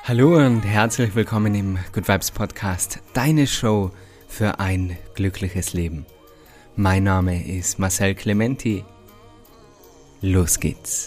Hallo und herzlich willkommen im Good Vibes Podcast, deine Show für ein glückliches Leben. Mein Name ist Marcel Clementi. Los geht's.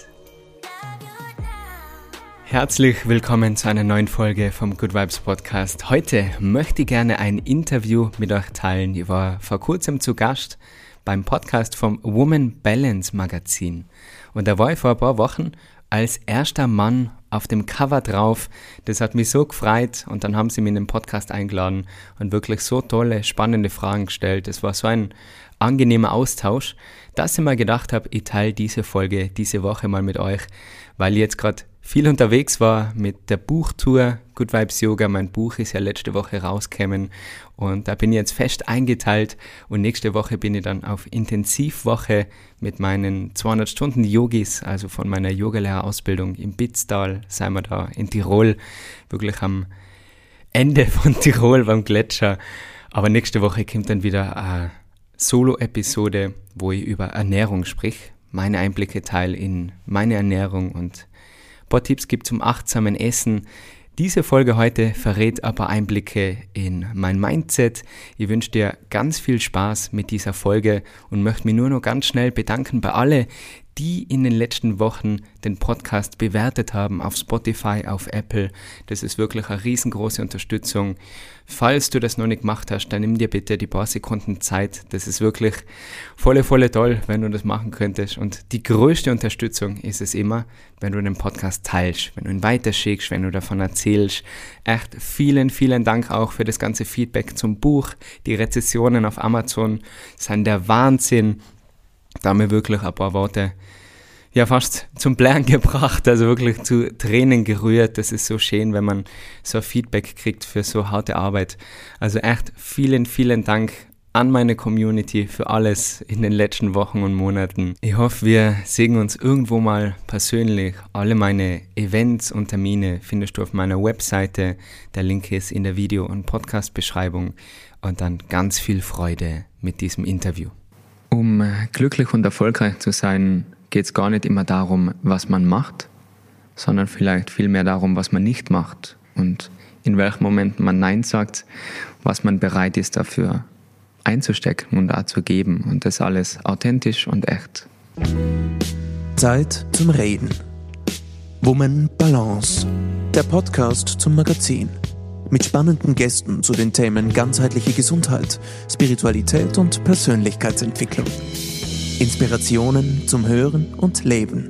Herzlich willkommen zu einer neuen Folge vom Good Vibes Podcast. Heute möchte ich gerne ein Interview mit euch teilen. Ich war vor kurzem zu Gast beim Podcast vom Woman Balance Magazin. Und da war ich vor ein paar Wochen als erster Mann auf dem Cover drauf. Das hat mich so gefreut und dann haben sie mich in den Podcast eingeladen und wirklich so tolle, spannende Fragen gestellt. Es war so ein angenehmer Austausch, dass ich mir gedacht habe, ich teile diese Folge diese Woche mal mit euch, weil ich jetzt gerade viel unterwegs war mit der Buchtour Good Vibes Yoga. Mein Buch ist ja letzte Woche rausgekommen und da bin ich jetzt fest eingeteilt und nächste Woche bin ich dann auf Intensivwoche mit meinen 200 Stunden Yogis, also von meiner Yogalehrerausbildung im Bitztal, seien wir da in Tirol, wirklich am Ende von Tirol beim Gletscher. Aber nächste Woche kommt dann wieder eine Solo-Episode, wo ich über Ernährung sprich, meine Einblicke teile in meine Ernährung und ein paar Tipps gibt zum achtsamen Essen. Diese Folge heute verrät aber Einblicke in mein Mindset. Ich wünsche dir ganz viel Spaß mit dieser Folge und möchte mich nur noch ganz schnell bedanken bei alle, die in den letzten Wochen den Podcast bewertet haben auf Spotify, auf Apple. Das ist wirklich eine riesengroße Unterstützung. Falls du das noch nicht gemacht hast, dann nimm dir bitte die paar Sekunden Zeit. Das ist wirklich volle toll, wenn du das machen könntest. Und die größte Unterstützung ist es immer, wenn du den Podcast teilst, wenn du ihn weiterschickst, wenn du davon erzählst. Echt vielen Dank auch für das ganze Feedback zum Buch. Die Rezensionen auf Amazon sind der Wahnsinn. Da haben wir wirklich ein paar Worte fast zum Blären gebracht, also wirklich zu Tränen gerührt. Das ist so schön, wenn man so Feedback kriegt für so harte Arbeit. Also echt vielen Dank an meine Community für alles in den letzten Wochen und Monaten. Ich hoffe, wir sehen uns irgendwo mal persönlich. Alle meine Events und Termine findest du auf meiner Webseite. Der Link ist in der Video- und Podcast-Beschreibung. Und dann ganz viel Freude mit diesem Interview. Um glücklich und erfolgreich zu sein, geht es gar nicht immer darum, was man macht, sondern vielleicht vielmehr darum, was man nicht macht und in welchen Momenten man Nein sagt, was man bereit ist dafür einzustecken und auch zu geben und das alles authentisch und echt. Zeit zum Reden. Woman Balance, der Podcast zum Magazin. Mit spannenden Gästen zu den Themen ganzheitliche Gesundheit, Spiritualität und Persönlichkeitsentwicklung. Inspirationen zum Hören und Leben.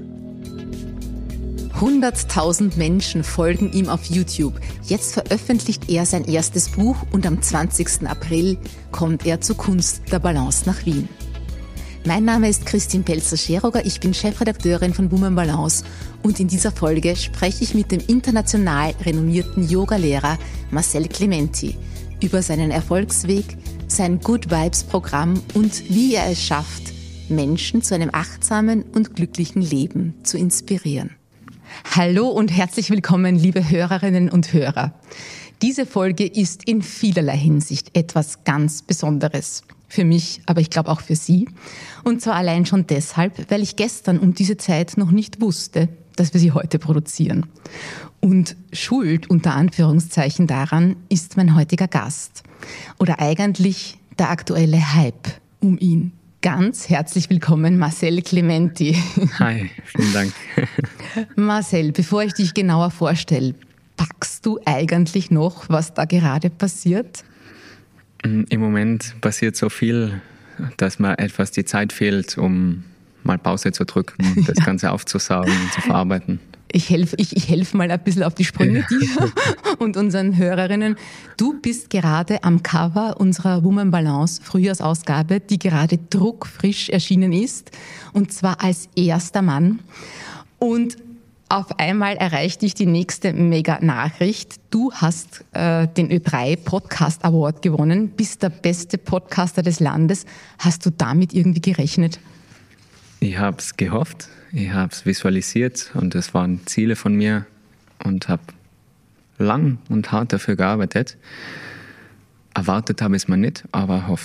100.000 Menschen folgen ihm auf YouTube. Jetzt veröffentlicht er sein erstes Buch und am 20. April kommt er zur Kunst der Balance nach Wien. Mein Name ist Christine Pelzer-Scheroger, ich bin Chefredakteurin von Woman Balance und in dieser Folge spreche ich mit dem international renommierten Yogalehrer Marcel Clementi über seinen Erfolgsweg, sein Good Vibes Programm und wie er es schafft, Menschen zu einem achtsamen und glücklichen Leben zu inspirieren. Hallo und herzlich willkommen, liebe Hörerinnen und Hörer. Diese Folge ist in vielerlei Hinsicht etwas ganz Besonderes. Für mich, aber ich glaube auch für Sie. Und zwar allein schon deshalb, weil ich gestern um diese Zeit noch nicht wusste, dass wir sie heute produzieren. Und schuld, unter Anführungszeichen, daran ist mein heutiger Gast. Oder eigentlich der aktuelle Hype um ihn. Ganz herzlich willkommen, Marcel Clementi. Hi, vielen Dank. Marcel, bevor ich dich genauer vorstelle, packst du eigentlich noch, was da gerade passiert? Im Moment passiert so viel, dass mir etwas die Zeit fehlt, um mal Pause zu drücken und das Ganze aufzusaugen und zu verarbeiten. Ich helfe mal ein bisschen auf die Sprünge dir und unseren Hörerinnen. Du bist gerade am Cover unserer Woman Balance Frühjahrsausgabe, die gerade druckfrisch erschienen ist, und zwar als erster Mann. Und auf einmal erreicht dich die nächste Mega-Nachricht. Du hast den Ö3 Podcast Award gewonnen, bist der beste Podcaster des Landes. Hast du damit irgendwie gerechnet? Ich habe es gehofft, ich habe es visualisiert und es waren Ziele von mir und habe lang und hart dafür gearbeitet. Erwartet habe ich es mir nicht, aber erhofft.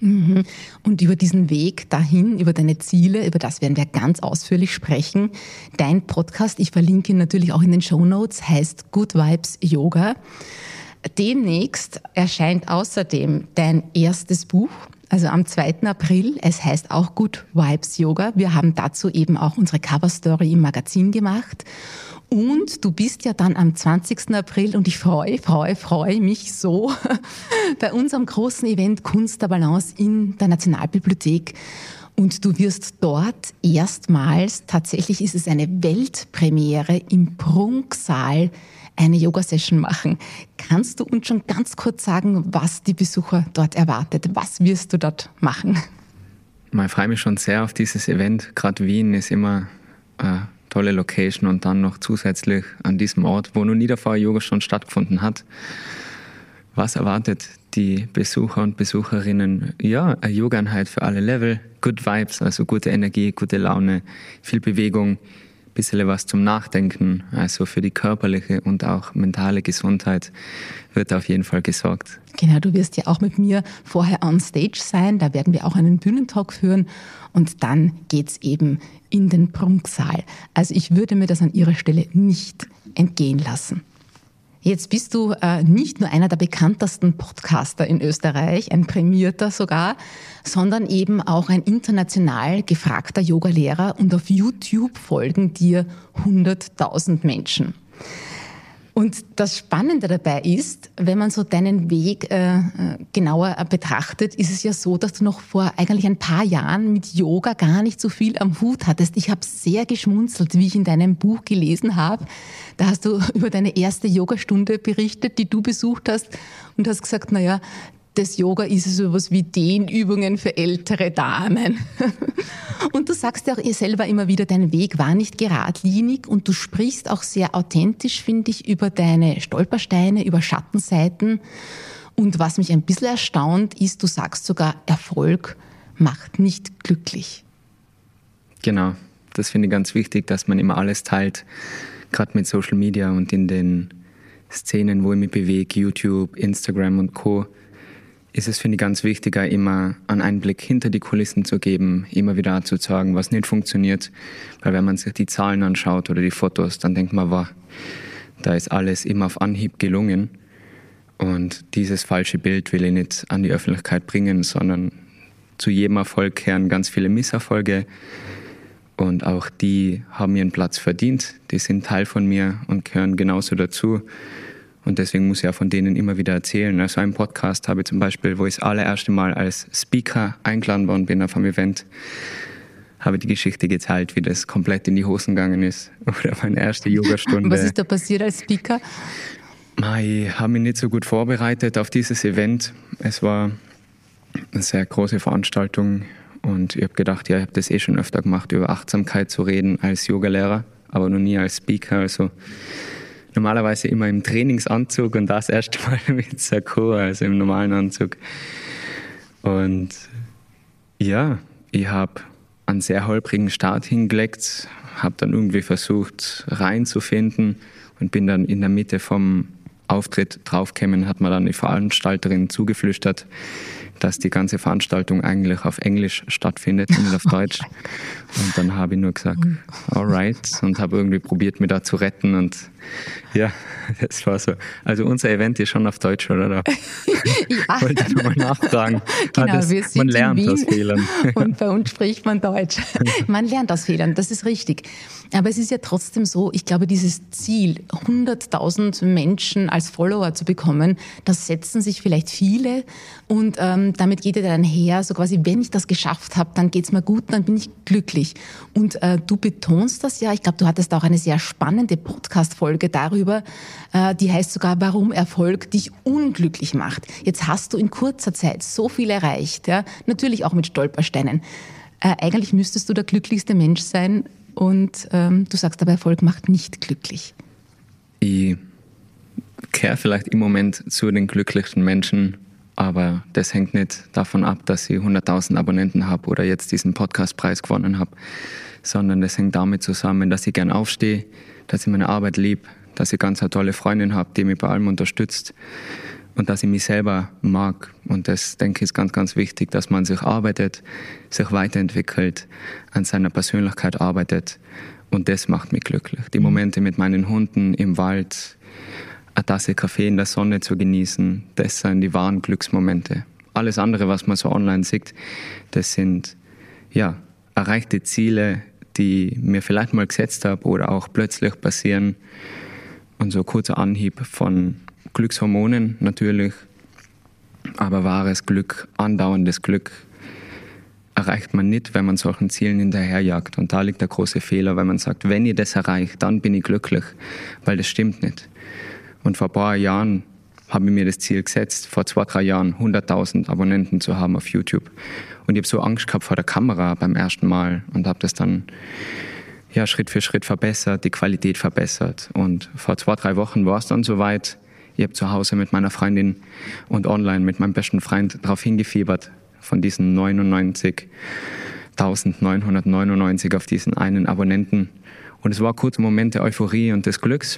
Und über diesen Weg dahin, über deine Ziele, über das werden wir ganz ausführlich sprechen. Dein Podcast, ich verlinke ihn natürlich auch in den Shownotes, heißt Good Vibes Yoga. Demnächst erscheint außerdem dein erstes Buch, also am 2. April. Es heißt auch Good Vibes Yoga. Wir haben dazu eben auch unsere Coverstory im Magazin gemacht. Und du bist ja dann am 20. April und ich freue mich so bei unserem großen Event Kunst der Balance in der Nationalbibliothek. Und du wirst dort erstmals, tatsächlich ist es eine Weltpremiere, im Prunksaal eine Yoga-Session machen. Kannst du uns schon ganz kurz sagen, was die Besucher dort erwartet? Was wirst du dort machen? Ich freue mich schon sehr auf dieses Event. Gerade Wien ist immer eine tolle Location und dann noch zusätzlich an diesem Ort, wo noch nie davor Yoga schon stattgefunden hat. Was erwartet die Besucher und Besucherinnen? Ja, eine Yoga-Einheit für alle Level, Good Vibes, also gute Energie, gute Laune, viel Bewegung, ein bisschen was zum Nachdenken, also für die körperliche und auch mentale Gesundheit wird auf jeden Fall gesorgt. Genau, du wirst ja auch mit mir vorher on stage sein, da werden wir auch einen Bühnentalk führen und dann geht's eben in den Prunksaal. Also ich würde mir das an Ihrer Stelle nicht entgehen lassen. Jetzt bist du nicht nur einer der bekanntesten Podcaster in Österreich, ein prämierter sogar, sondern eben auch ein international gefragter Yogalehrer und auf YouTube folgen dir 100.000 Menschen. Und das Spannende dabei ist, wenn man so deinen Weg genauer betrachtet, ist es ja so, dass du noch vor eigentlich ein paar Jahren mit Yoga gar nicht so viel am Hut hattest. Ich habe sehr geschmunzelt, wie ich in deinem Buch gelesen habe. Da hast du über deine erste Yogastunde berichtet, die du besucht hast und hast gesagt, naja, das Yoga ist so was wie Dehnübungen für ältere Damen. Und du sagst ja auch ihr selber immer wieder, dein Weg war nicht geradlinig und du sprichst auch sehr authentisch, finde ich, über deine Stolpersteine, über Schattenseiten. Und was mich ein bisschen erstaunt ist, du sagst sogar, Erfolg macht nicht glücklich. Genau, das finde ich ganz wichtig, dass man immer alles teilt, gerade mit Social Media und in den Szenen, wo ich mich bewege, YouTube, Instagram und Co., ist es, finde ich, ganz wichtig, immer einen Einblick hinter die Kulissen zu geben, immer wieder zu sagen, was nicht funktioniert. Weil wenn man sich die Zahlen anschaut oder die Fotos, dann denkt man, wow, da ist alles immer auf Anhieb gelungen. Und dieses falsche Bild will ich nicht an die Öffentlichkeit bringen, sondern zu jedem Erfolg gehören ganz viele Misserfolge. Und auch die haben ihren Platz verdient. Die sind Teil von mir und gehören genauso dazu. Und deswegen muss ich auch von denen immer wieder erzählen. Also einen Podcast habe ich zum Beispiel, wo ich das allererste Mal als Speaker eingeladen worden bin auf einem Event, habe ich die Geschichte geteilt, wie das komplett in die Hosen gegangen ist. Oder meine erste Yogastunde. Was ist da passiert als Speaker? Ich habe mich nicht so gut vorbereitet auf dieses Event. Es war eine sehr große Veranstaltung und ich habe gedacht, ja, ich habe das schon öfter gemacht, über Achtsamkeit zu reden als Yogalehrer, aber noch nie als Speaker. Also normalerweise immer im Trainingsanzug und das erste Mal mit Sakko, also im normalen Anzug. Und ja, ich habe einen sehr holprigen Start hingelegt, habe dann irgendwie versucht reinzufinden und bin dann in der Mitte vom Auftritt draufgekommen, hat mir dann die Veranstalterin zugeflüstert, dass die ganze Veranstaltung eigentlich auf Englisch stattfindet und nicht auf Deutsch. Und dann habe ich nur gesagt, alright, und habe irgendwie probiert, mich da zu retten. Und ja, das war so. Also unser Event ist schon auf Deutsch, oder? Ja. Wollte ich nochmal nachfragen. Genau, wir sind man lernt in Wien aus Fehlern. Und bei uns spricht man Deutsch. Man lernt aus Fehlern, das ist richtig. Aber es ist ja trotzdem so, ich glaube, dieses Ziel, 100.000 Menschen als Follower zu bekommen, das setzen sich vielleicht viele und damit geht ja dann her, so quasi, wenn ich das geschafft habe, dann geht's mir gut, dann bin ich glücklich. Und du betonst das ja, ich glaube, du hattest auch eine sehr spannende Podcast-Folge darüber, die heißt sogar, warum Erfolg dich unglücklich macht. Jetzt hast du in kurzer Zeit so viel erreicht, ja, natürlich auch mit Stolpersteinen. Eigentlich müsstest du der glücklichste Mensch sein und du sagst aber, Erfolg macht nicht glücklich. Ich gehöre vielleicht im Moment zu den glücklichsten Menschen, aber das hängt nicht davon ab, dass ich 100.000 Abonnenten habe oder jetzt diesen Podcastpreis gewonnen habe, sondern das hängt damit zusammen, dass ich gern aufstehe, dass ich meine Arbeit liebe, dass ich ganz eine tolle Freundin habe, die mich bei allem unterstützt und dass ich mich selber mag. Und das, denke ich, ist ganz, ganz wichtig, dass man sich arbeitet, sich weiterentwickelt, an seiner Persönlichkeit arbeitet. Und das macht mich glücklich. Die Momente mit meinen Hunden im Wald, eine Tasse Kaffee in der Sonne zu genießen, das sind die wahren Glücksmomente. Alles andere, was man so online sieht, das sind erreichte Ziele, die mir vielleicht mal gesetzt habe oder auch plötzlich passieren. Und so ein kurzer Anhieb von Glückshormonen natürlich, aber wahres Glück, andauerndes Glück erreicht man nicht, wenn man solchen Zielen hinterherjagt. Und da liegt der große Fehler, wenn man sagt, wenn ich das erreiche, dann bin ich glücklich, weil das stimmt nicht. Und vor ein paar Jahren habe ich mir das Ziel gesetzt, vor 2-3 Jahren 100.000 Abonnenten zu haben auf YouTube. Und ich habe so Angst gehabt vor der Kamera beim ersten Mal und habe das dann Schritt für Schritt verbessert, die Qualität verbessert. Und vor 2-3 Wochen war es dann soweit. Ich habe zu Hause mit meiner Freundin und online mit meinem besten Freund darauf hingefiebert, von diesen 99.999 auf diesen einen Abonnenten. Und es war ein kurzer Moment der Euphorie und des Glücks.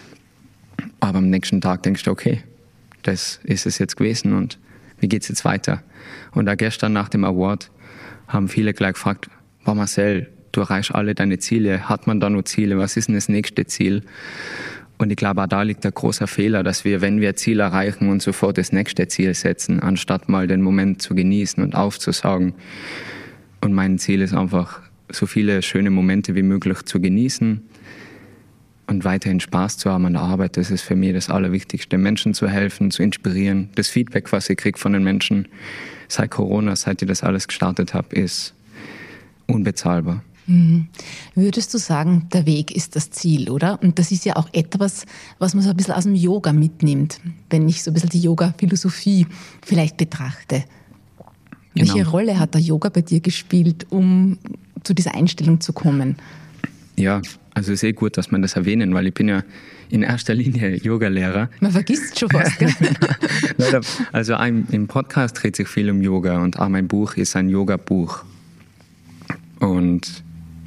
Aber am nächsten Tag denkst du, okay, das ist es jetzt gewesen und wie geht es jetzt weiter? Und auch gestern nach dem Award haben viele gleich gefragt, Marcel, du erreichst alle deine Ziele, hat man da noch Ziele, was ist denn das nächste Ziel? Und ich glaube, auch da liegt ein großer Fehler, dass wir, wenn wir ein Ziel erreichen, uns sofort das nächste Ziel setzen, anstatt mal den Moment zu genießen und aufzusaugen. Und mein Ziel ist einfach, so viele schöne Momente wie möglich zu genießen und weiterhin Spaß zu haben an der Arbeit. Das ist für mich das Allerwichtigste, Menschen zu helfen, zu inspirieren. Das Feedback, was ich kriege von den Menschen seit Corona, seit ich das alles gestartet habe, ist unbezahlbar. Würdest du sagen, der Weg ist das Ziel, oder? Und das ist ja auch etwas, was man so ein bisschen aus dem Yoga mitnimmt, wenn ich so ein bisschen die Yoga-Philosophie vielleicht betrachte. Genau. Welche Rolle hat der Yoga bei dir gespielt, um zu dieser Einstellung zu kommen? Ja, also ist gut, dass man das erwähnen, weil ich bin ja in erster Linie Yogalehrer. Man vergisst es schon fast, gell? Also im Podcast dreht sich viel um Yoga und auch mein Buch ist ein Yoga-Buch. Und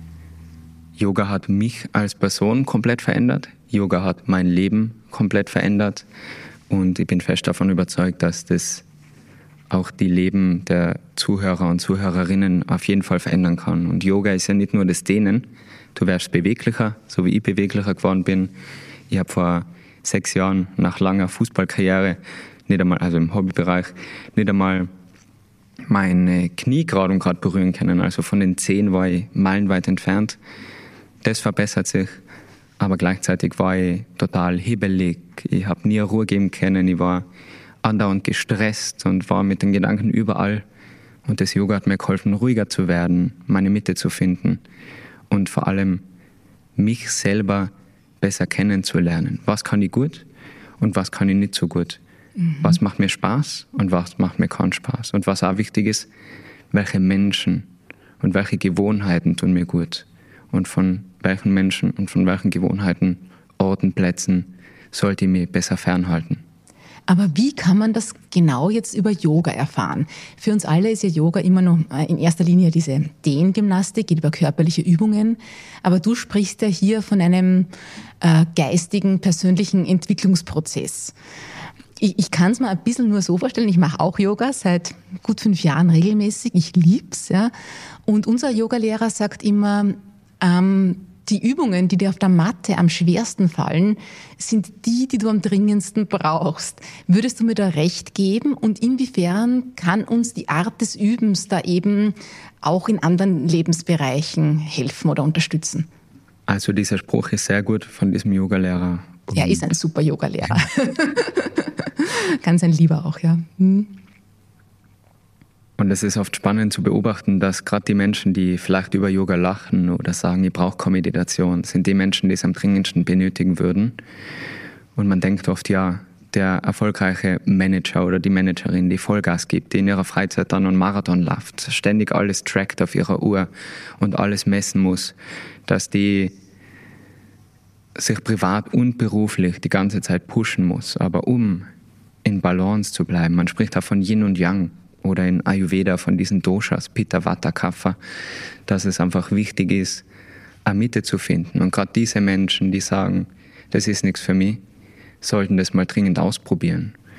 Yoga hat mich als Person komplett verändert. Yoga hat mein Leben komplett verändert. Und ich bin fest davon überzeugt, dass das auch die Leben der Zuhörer und Zuhörerinnen auf jeden Fall verändern kann. Und Yoga ist ja nicht nur das Dehnen. Du wärst beweglicher, so wie ich beweglicher geworden bin. Ich habe vor 6 Jahren nach langer Fußballkarriere, nicht einmal, also im Hobbybereich, nicht einmal meine Knie gerade berühren können. Also von den Zehen war ich meilenweit entfernt. Das verbessert sich, aber gleichzeitig war ich total hibbelig. Ich habe nie Ruhe geben können. Ich war andauernd gestresst und war mit den Gedanken überall. Und das Yoga hat mir geholfen, ruhiger zu werden, meine Mitte zu finden und vor allem mich selber besser kennenzulernen. Was kann ich gut und was kann ich nicht so gut? Was macht mir Spaß und was macht mir keinen Spaß? Und was auch wichtig ist, welche Menschen und welche Gewohnheiten tun mir gut? Und von welchen Menschen und von welchen Gewohnheiten, Orten, Plätzen sollte ich mich besser fernhalten? Aber wie kann man das genau jetzt über Yoga erfahren? Für uns alle ist ja Yoga immer noch in erster Linie diese Dehngymnastik, geht über körperliche Übungen. Aber du sprichst ja hier von einem geistigen, persönlichen Entwicklungsprozess. Ich kann es mir ein bisschen nur so vorstellen, ich mache auch Yoga seit gut 5 Jahren regelmäßig, ich lieb's, ja. Und unser Yogalehrer sagt immer, die Übungen, die dir auf der Matte am schwersten fallen, sind die du am dringendsten brauchst. Würdest du mir da recht geben? Und inwiefern kann uns die Art des Übens da eben auch in anderen Lebensbereichen helfen oder unterstützen? Also dieser Spruch ist sehr gut von diesem Yogalehrer. Er ist ein super Yogalehrer. Ganz ein Lieber auch, ja. Und es ist oft spannend zu beobachten, dass gerade die Menschen, die vielleicht über Yoga lachen oder sagen, ich brauche keine Meditation, sind die Menschen, die es am dringendsten benötigen würden. Und man denkt oft, ja, der erfolgreiche Manager oder die Managerin, die Vollgas gibt, die in ihrer Freizeit dann einen Marathon läuft, ständig alles trackt auf ihrer Uhr und alles messen muss, dass die sich privat und beruflich die ganze Zeit pushen muss. Aber um in Balance zu bleiben, man spricht da von Yin und Yang, oder in Ayurveda von diesen Doshas, Pitta, Vata, Kapha, dass es einfach wichtig ist, eine Mitte zu finden. Und gerade diese Menschen, die sagen, das ist nichts für mich, sollten das mal dringend ausprobieren.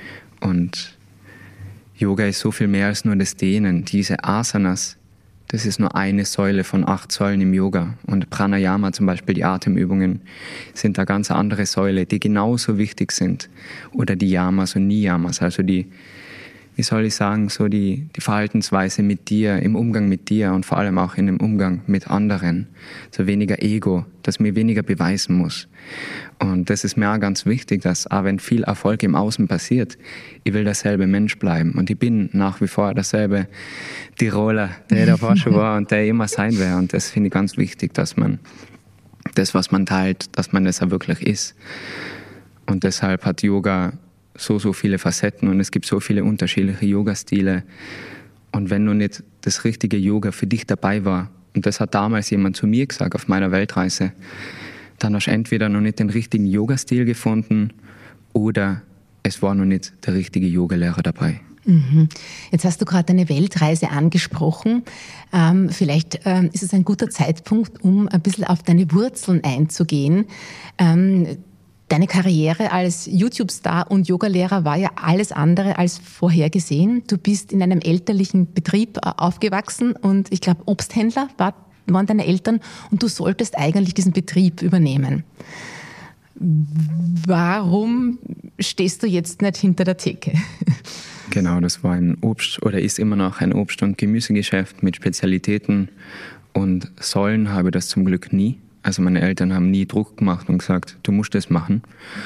Und Yoga ist so viel mehr als nur das Dehnen. Diese Asanas, das ist nur eine Säule von 8 Säulen im Yoga. Und Pranayama, zum Beispiel die Atemübungen, sind da ganz andere Säule, die genauso wichtig sind. Oder die Yamas und Niyamas, also die, wie soll ich sagen, so die Verhaltensweise mit dir, im Umgang mit dir und vor allem auch in dem Umgang mit anderen. So weniger Ego, dass mir weniger beweisen muss. Und das ist mir auch ganz wichtig, dass auch wenn viel Erfolg im Außen passiert, ich will derselbe Mensch bleiben. Und ich bin nach wie vor derselbe Tiroler, der davor schon war und der immer sein wird. Und das finde ich ganz wichtig, dass man das, was man teilt, dass man das auch wirklich ist. Und deshalb hat Yoga so viele Facetten und es gibt so viele unterschiedliche Yoga-Stile. Und wenn noch nicht das richtige Yoga für dich dabei war, und das hat damals jemand zu mir gesagt auf meiner Weltreise, dann hast du entweder noch nicht den richtigen Yoga-Stil gefunden oder es war noch nicht der richtige Yogalehrer dabei. Jetzt hast du gerade deine Weltreise angesprochen. Vielleicht ist es ein guter Zeitpunkt, um ein bisschen auf deine Wurzeln einzugehen. Deine Karriere als YouTube-Star und Yogalehrer war ja alles andere als vorhergesehen. Du bist in einem elterlichen Betrieb aufgewachsen und ich glaube, Obsthändler waren deine Eltern und du solltest eigentlich diesen Betrieb übernehmen. Warum stehst du jetzt nicht hinter der Theke? Genau, das war ein Obst- oder ist immer noch ein Obst- und Gemüsegeschäft mit Spezialitäten und sollen habe das zum Glück nie. Also meine Eltern haben nie Druck gemacht und gesagt, du musst das machen.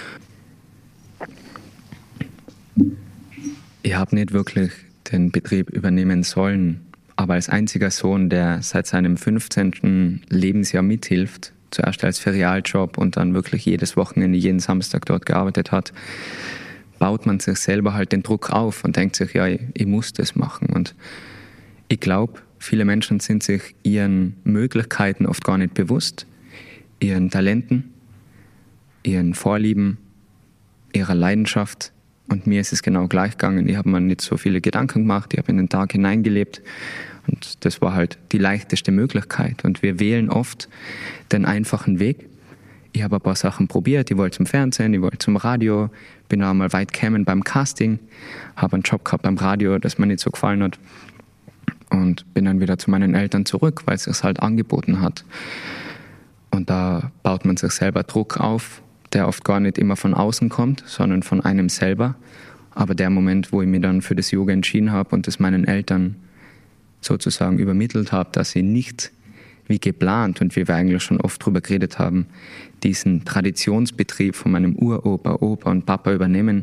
Ich habe nicht wirklich den Betrieb übernehmen sollen, aber als einziger Sohn, der seit seinem 15. Lebensjahr mithilft, zuerst als Ferialjob und dann wirklich jedes Wochenende, jeden Samstag dort gearbeitet hat, baut man sich selber halt den Druck auf und denkt sich, ja, ich muss das machen. Und ich glaube, viele Menschen sind sich ihren Möglichkeiten oft gar nicht bewusst, ihren Talenten, ihren Vorlieben, ihrer Leidenschaft. Und mir ist es genau gleich gegangen. Ich habe mir nicht so viele Gedanken gemacht, ich habe in den Tag hineingelebt. Und das war halt die leichteste Möglichkeit. Und wir wählen oft den einfachen Weg. Ich habe ein paar Sachen probiert. Ich wollte zum Fernsehen, ich wollte zum Radio, bin auch mal weit gekommen beim Casting, habe einen Job gehabt beim Radio, das mir nicht so gefallen hat. Und bin dann wieder zu meinen Eltern zurück, weil es sich halt angeboten hat. Und da baut man sich selber Druck auf, der oft gar nicht immer von außen kommt, sondern von einem selber. Aber der Moment, wo ich mich dann für das Yoga entschieden habe und das meinen Eltern sozusagen übermittelt habe, dass sie nicht wie geplant und wie wir eigentlich schon oft drüber geredet haben, diesen Traditionsbetrieb von meinem Uropa, Opa und Papa übernehmen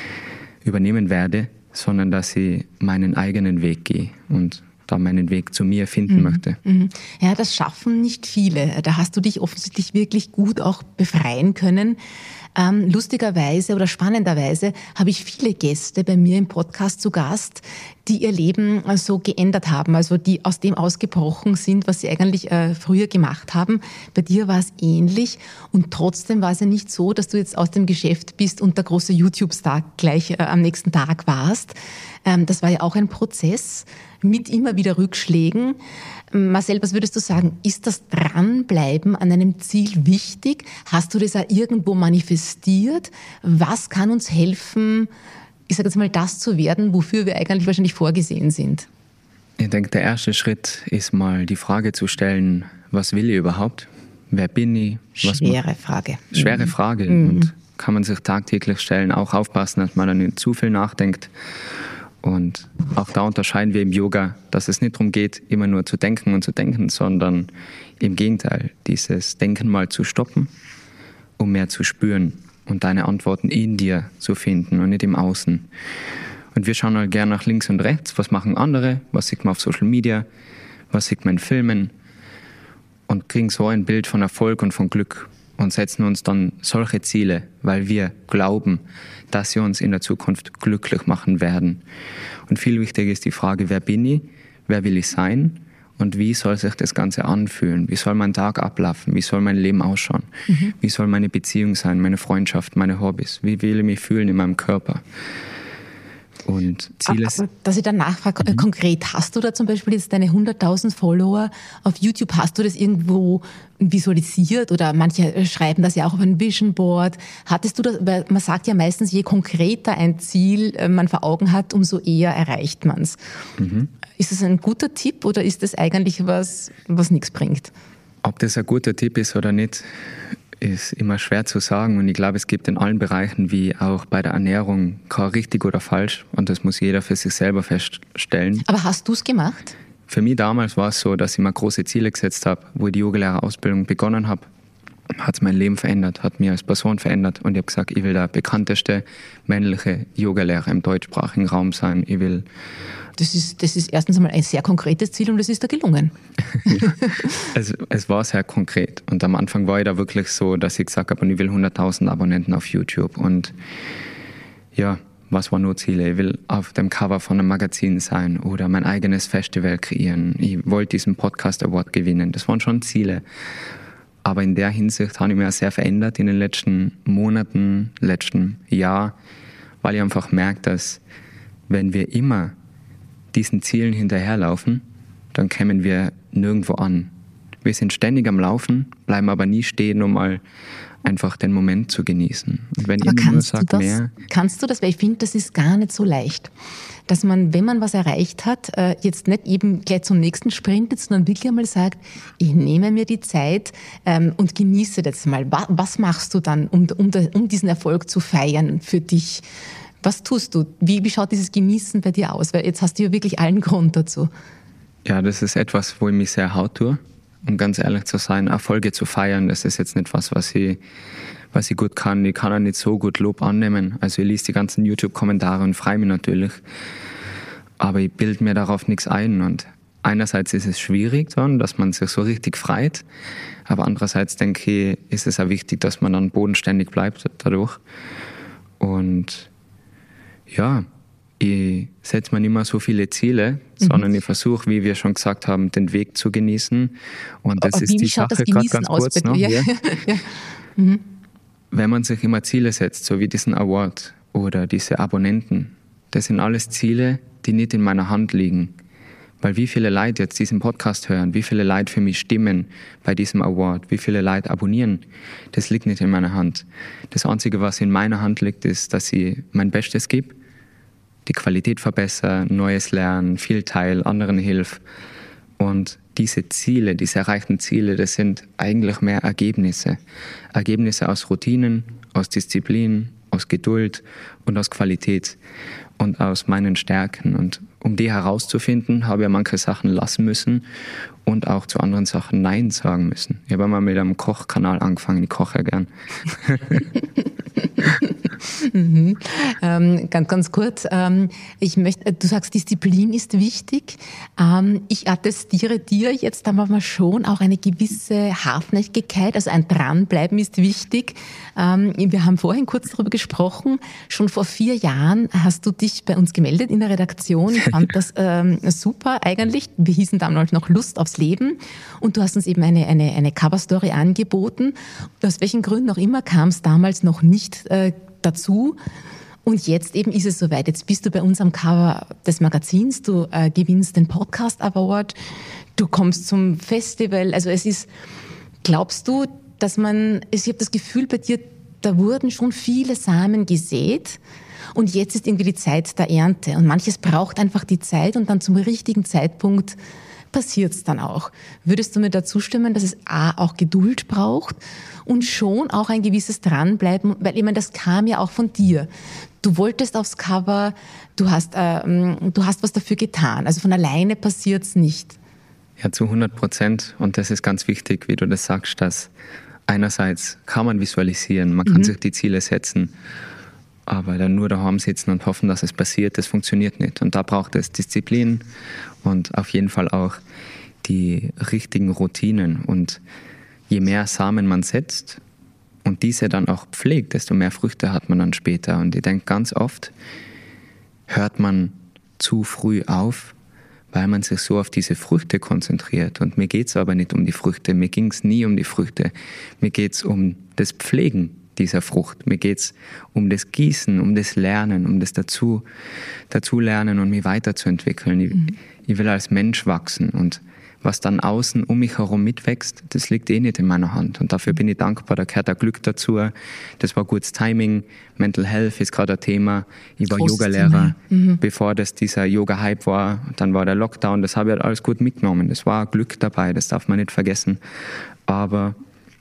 werde, sondern dass ich meinen eigenen Weg gehe und da meinen Weg zu mir finden möchte. Ja, das schaffen nicht viele. Da hast du dich offensichtlich wirklich gut auch befreien können. Lustigerweise oder spannenderweise habe ich viele Gäste bei mir im Podcast zu Gast, die ihr Leben so geändert haben, also die aus dem ausgebrochen sind, was sie eigentlich früher gemacht haben. Bei dir war es ähnlich und trotzdem war es ja nicht so, dass du jetzt aus dem Geschäft bist und der große YouTube-Star gleich am nächsten Tag warst. Das war ja auch ein Prozess mit immer wieder Rückschlägen. Marcel, was würdest du sagen? Ist das Dranbleiben an einem Ziel wichtig? Hast du das auch irgendwo manifestiert? Was kann uns helfen, ich sage jetzt mal, das zu werden, wofür wir eigentlich wahrscheinlich vorgesehen sind? Ich denke, der erste Schritt ist mal die Frage zu stellen, was will ich überhaupt? Wer bin ich? Schwere Frage. Schwere Frage und kann man sich tagtäglich stellen. Auch aufpassen, dass man dann nicht zu viel nachdenkt. Und auch da unterscheiden wir im Yoga, dass es nicht darum geht, immer nur zu denken, sondern im Gegenteil, dieses Denken mal zu stoppen, um mehr zu spüren und deine Antworten in dir zu finden und nicht im Außen. Und wir schauen halt gerne nach links und rechts, was machen andere, was sieht man auf Social Media, was sieht man in Filmen und kriegen so ein Bild von Erfolg und von Glück und setzen uns dann solche Ziele, weil wir glauben, dass sie uns in der Zukunft glücklich machen werden. Und viel wichtiger ist die Frage, wer bin ich, wer will ich sein und wie soll sich das Ganze anfühlen? Wie soll mein Tag ablaufen? Wie soll mein Leben ausschauen? Wie soll meine Beziehung sein, meine Freundschaft, meine Hobbys? Wie will ich mich fühlen in meinem Körper? Und Ziel ist... Aber, dass ich dann nachfrage, konkret, hast du da zum Beispiel jetzt deine 100.000 Follower auf YouTube, hast du das irgendwo visualisiert oder manche schreiben das ja auch auf ein Vision Board. Hattest du das, weil man sagt ja meistens, je konkreter ein Ziel man vor Augen hat, umso eher erreicht man es. Ist das ein guter Tipp oder ist das eigentlich was nichts bringt? Ob das ein guter Tipp ist oder nicht, ist immer schwer zu sagen. Und ich glaube, es gibt in allen Bereichen, wie auch bei der Ernährung, kein richtig oder falsch. Und das muss jeder für sich selber feststellen. Aber hast du es gemacht? Für mich damals war es so, dass ich mir große Ziele gesetzt habe. Wo ich die Yogalehrerausbildung begonnen habe, hat es mein Leben verändert, hat mich als Person verändert. Und ich habe gesagt, ich will der bekannteste männliche Yogalehrer im deutschsprachigen Raum sein. Ich will... Das ist erstens einmal ein sehr konkretes Ziel und das ist da gelungen. Ja, es war sehr konkret. Und am Anfang war ich da wirklich so, dass ich gesagt habe, ich will 100.000 Abonnenten auf YouTube. Und ja, was waren nur Ziele? Ich will auf dem Cover von einem Magazin sein oder mein eigenes Festival kreieren. Ich wollte diesen Podcast Award gewinnen. Das waren schon Ziele. Aber in der Hinsicht habe ich mich auch sehr verändert in den letzten Monaten, letzten Jahr, weil ich einfach merke, dass wenn wir immer diesen Zielen hinterherlaufen, dann kommen wir nirgendwo an. Wir sind ständig am Laufen, bleiben aber nie stehen, um mal einfach den Moment zu genießen. Und wenn aber jemand nur sagt, mehr... Kannst du das? Weil ich finde, das ist gar nicht so leicht. Dass man, wenn man was erreicht hat, jetzt nicht eben gleich zum nächsten sprintet, sondern wirklich einmal sagt, ich nehme mir die Zeit und genieße das mal. Was machst du dann, um diesen Erfolg zu feiern für dich? Was tust du? Wie schaut dieses Genießen bei dir aus? Weil jetzt hast du ja wirklich allen Grund dazu. Ja, das ist etwas, wo ich mich sehr hart tue. Um ganz ehrlich zu sein, Erfolge zu feiern, das ist jetzt nicht was ich gut kann. Ich kann auch nicht so gut Lob annehmen. Also ich lese die ganzen YouTube-Kommentare und freue mich natürlich. Aber ich bilde mir darauf nichts ein. Und einerseits ist es schwierig dann, dass man sich so richtig freut. Aber andererseits denke ich, ist es auch wichtig, dass man dann bodenständig bleibt dadurch. Und ja, ich setze mir nicht mehr so viele Ziele, sondern ich versuche, wie wir schon gesagt haben, den Weg zu genießen. Und das ist die Sache gerade ganz kurz noch. Ja. Wenn man sich immer Ziele setzt, so wie diesen Award oder diese Abonnenten, das sind alles Ziele, die nicht in meiner Hand liegen. Weil wie viele Leute jetzt diesen Podcast hören, wie viele Leute für mich stimmen bei diesem Award, wie viele Leute abonnieren, das liegt nicht in meiner Hand. Das Einzige, was in meiner Hand liegt, ist, dass ich mein Bestes gebe, die Qualität verbessere, Neues lernen, viel teile, anderen hilf. Und diese Ziele, diese erreichten Ziele, das sind eigentlich mehr Ergebnisse. Ergebnisse aus Routinen, aus Disziplin, aus Geduld und aus Qualität und aus meinen Stärken. Und um die herauszufinden, habe ich ja manche Sachen lassen müssen und auch zu anderen Sachen Nein sagen müssen. Ich habe einmal mit einem Kochkanal angefangen, ich koche ja gern. Ganz kurz. Du sagst, Disziplin ist wichtig. Ich attestiere dir jetzt aber schon auch eine gewisse Hartnäckigkeit, also ein Dranbleiben ist wichtig. Wir haben vorhin kurz darüber gesprochen. Schon vor 4 Jahren hast du dich bei uns gemeldet in der Redaktion. Ich fand das super eigentlich. Wir hießen damals noch Lust aufs Leben und du hast uns eben eine Coverstory angeboten. Aus welchen Gründen auch immer kam es damals noch nicht dazu. Und jetzt eben ist es soweit. Jetzt bist du bei uns am Cover des Magazins. Du gewinnst den Podcast Award. Du kommst zum Festival. Also glaubst du, ich habe das Gefühl bei dir, da wurden schon viele Samen gesät und jetzt ist irgendwie die Zeit der Ernte. Und manches braucht einfach die Zeit und dann zum richtigen Zeitpunkt passiert es dann auch. Würdest du mir da zustimmen, dass es auch Geduld braucht und schon auch ein gewisses Dranbleiben, weil ich meine, das kam ja auch von dir. Du wolltest aufs Cover, du hast was dafür getan. Also von alleine passiert es nicht. Ja, zu 100%. Und das ist ganz wichtig, wie du das sagst, dass einerseits kann man visualisieren, man kann sich die Ziele setzen, aber dann nur daheim sitzen und hoffen, dass es passiert, das funktioniert nicht. Und da braucht es Disziplin und auf jeden Fall auch die richtigen Routinen. Und je mehr Samen man setzt und diese dann auch pflegt, desto mehr Früchte hat man dann später. Und ich denke, ganz oft hört man zu früh auf, weil man sich so auf diese Früchte konzentriert. Und mir geht es aber nicht um die Früchte, mir ging es nie um die Früchte. Mir geht es um das Pflegen dieser Frucht. Mir geht's um das Gießen, um das Lernen, um das dazu lernen und mich weiterzuentwickeln. Ich will als Mensch wachsen und was dann außen um mich herum mitwächst, das liegt nicht in meiner Hand. Und dafür bin ich dankbar, da gehört auch Glück dazu. Das war gutes Timing. Mental Health ist gerade ein Thema. Ich war Yogalehrer, bevor das dieser Yoga-Hype war. Dann war der Lockdown, das habe ich halt alles gut mitgenommen. Das war Glück dabei, das darf man nicht vergessen. Aber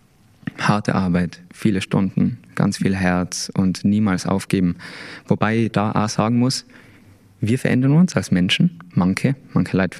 harte Arbeit, viele Stunden, ganz viel Herz und niemals aufgeben. Wobei ich da auch sagen muss, wir verändern uns als Menschen. Manche Leute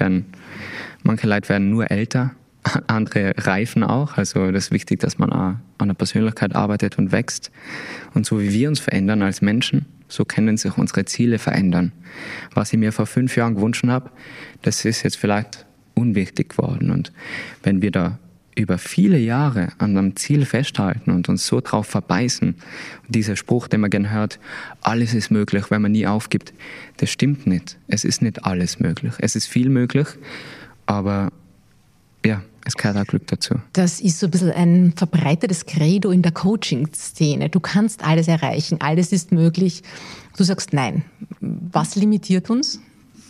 werden nur älter, andere reifen auch. Also das ist wichtig, dass man auch an der Persönlichkeit arbeitet und wächst. Und so wie wir uns verändern als Menschen, so können sich unsere Ziele verändern. Was ich mir vor 5 Jahren gewünscht habe, das ist jetzt vielleicht unwichtig geworden. Und wenn wir da über viele Jahre an einem Ziel festhalten und uns so drauf verbeißen, und dieser Spruch, den man gerne hört, alles ist möglich, wenn man nie aufgibt, das stimmt nicht. Es ist nicht alles möglich. Es ist viel möglich, aber ja, es gehört auch Glück dazu. Das ist so ein bisschen ein verbreitetes Credo in der Coaching-Szene. Du kannst alles erreichen, alles ist möglich. Du sagst nein. Was limitiert uns?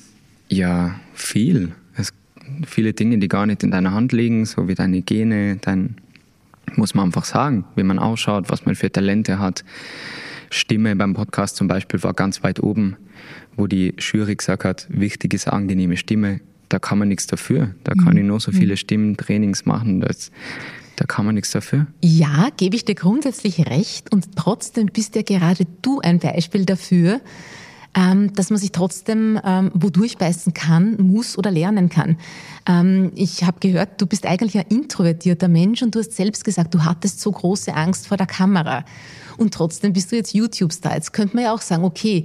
Ja, viel. Viele Dinge, die gar nicht in deiner Hand liegen, so wie deine Gene, muss man einfach sagen, wie man ausschaut, was man für Talente hat. Stimme beim Podcast zum Beispiel war ganz weit oben, wo die Jury gesagt hat, wichtig ist eine angenehme Stimme. Da kann man nichts dafür. Da kann ich nur so viele Stimmentrainings machen, da kann man nichts dafür. Ja, gebe ich dir grundsätzlich recht. Und trotzdem bist ja gerade du ein Beispiel dafür, dass man sich trotzdem wodurch beißen kann, muss oder lernen kann. Ich habe gehört, du bist eigentlich ein introvertierter Mensch und du hast selbst gesagt, du hattest so große Angst vor der Kamera. Und trotzdem bist du jetzt YouTube-Star. Jetzt könnte man ja auch sagen, okay,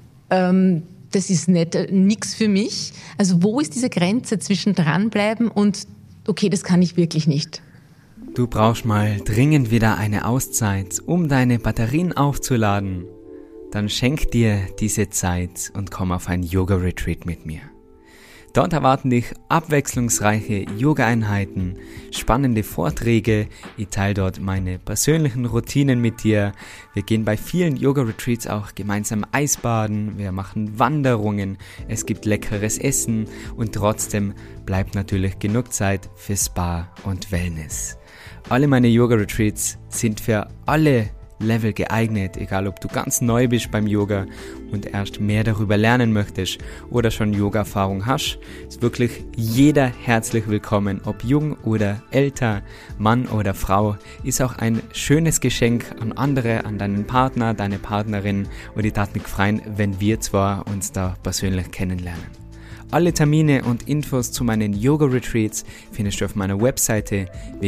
das ist nichts für mich. Also wo ist diese Grenze zwischen dranbleiben und okay, das kann ich wirklich nicht? Du brauchst mal dringend wieder eine Auszeit, um deine Batterien aufzuladen. Dann schenk dir diese Zeit und komm auf ein Yoga-Retreat mit mir. Dort erwarten dich abwechslungsreiche Yoga-Einheiten, spannende Vorträge, ich teile dort meine persönlichen Routinen mit dir. Wir gehen bei vielen Yoga-Retreats auch gemeinsam Eisbaden, wir machen Wanderungen, es gibt leckeres Essen und trotzdem bleibt natürlich genug Zeit für Spa und Wellness. Alle meine Yoga-Retreats sind für alle Level geeignet, egal ob du ganz neu bist beim Yoga und erst mehr darüber lernen möchtest oder schon Yoga-Erfahrung hast, ist wirklich jeder herzlich willkommen, ob jung oder älter, Mann oder Frau, ist auch ein schönes Geschenk an andere, an deinen Partner, deine Partnerin und ich darf mich freuen, wenn wir zwar uns da persönlich kennenlernen. Alle Termine und Infos zu meinen Yoga-Retreats findest du auf meiner Webseite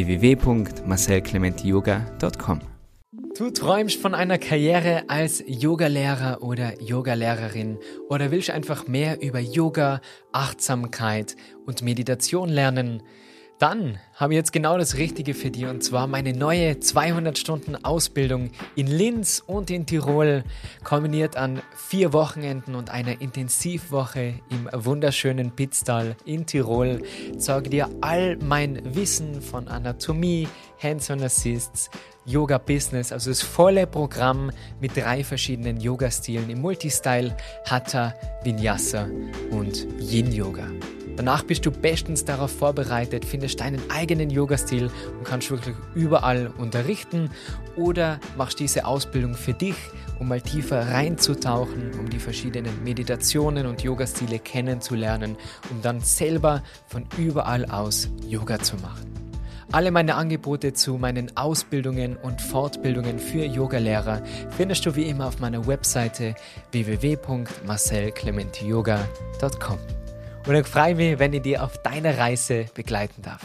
www.marcelclementiyoga.com. Du träumst von einer Karriere als Yogalehrer oder Yogalehrerin oder willst einfach mehr über Yoga, Achtsamkeit und Meditation lernen? Dann habe ich jetzt genau das Richtige für dich und zwar meine neue 200 Stunden Ausbildung in Linz und in Tirol, kombiniert an 4 Wochenenden und einer Intensivwoche im wunderschönen Pitztal in Tirol. Ich zeige dir all mein Wissen von Anatomie, Hands-on Assists, Yoga Business, also das volle Programm mit 3 verschiedenen Yoga-Stilen im Multistyle, Hatha, Vinyasa und Yin Yoga. Danach bist du bestens darauf vorbereitet, findest deinen eigenen Yoga-Stil und kannst wirklich überall unterrichten oder machst diese Ausbildung für dich, um mal tiefer reinzutauchen, um die verschiedenen Meditationen und Yoga-Stile kennenzulernen, um dann selber von überall aus Yoga zu machen. Alle meine Angebote zu meinen Ausbildungen und Fortbildungen für Yogalehrer findest du wie immer auf meiner Webseite www.marcelclementiyoga.com. Und ich freue mich, wenn ich dir auf deiner Reise begleiten darf.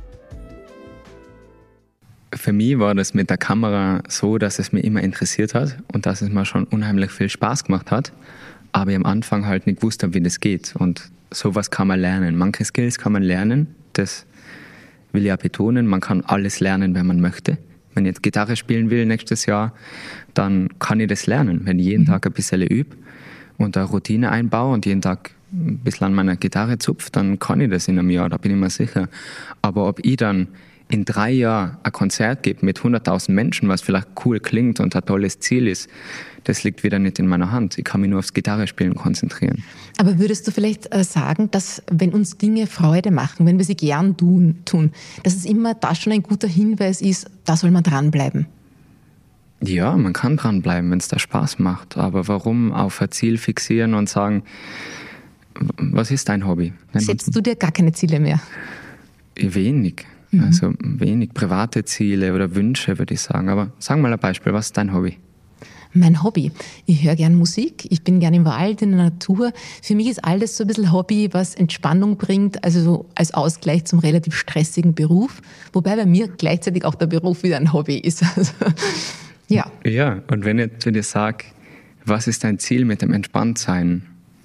Für mich war das mit der Kamera so, dass es mich immer interessiert hat und dass es mir schon unheimlich viel Spaß gemacht hat, aber ich am Anfang halt nicht gewusst habe, wie das geht. Und sowas kann man lernen. Manche Skills kann man lernen, das will ich ja betonen, man kann alles lernen, wenn man möchte. Wenn ich jetzt Gitarre spielen will nächstes Jahr, dann kann ich das lernen. Wenn ich jeden Tag ein bisschen übe und eine Routine einbaue und jeden Tag ein bisschen an meiner Gitarre zupfe, dann kann ich das in einem Jahr, da bin ich mir sicher. Aber ob ich dann in 3 Jahren ein Konzert gebe mit 100.000 Menschen, was vielleicht cool klingt und ein tolles Ziel ist, das liegt wieder nicht in meiner Hand. Ich kann mich nur aufs Gitarrespielen konzentrieren. Aber würdest du vielleicht sagen, dass wenn uns Dinge Freude machen, wenn wir sie gern tun, dass es immer da schon ein guter Hinweis ist, da soll man dranbleiben? Ja, man kann dranbleiben, wenn es da Spaß macht. Aber warum auf ein Ziel fixieren und sagen, was ist dein Hobby? Setzt du dir gar keine Ziele mehr? Wenig. Also wenig private Ziele oder Wünsche, würde ich sagen. Aber sag mal ein Beispiel, was ist dein Hobby? Mein Hobby. Ich höre gern Musik, ich bin gern im Wald, in der Natur. Für mich ist alles so ein bisschen Hobby, was Entspannung bringt, also so als Ausgleich zum relativ stressigen Beruf. Wobei bei mir gleichzeitig auch der Beruf wieder ein Hobby ist. Also, ja. Ja, und wenn ich zu dir sage, was ist dein Ziel mit dem Entspanntsein?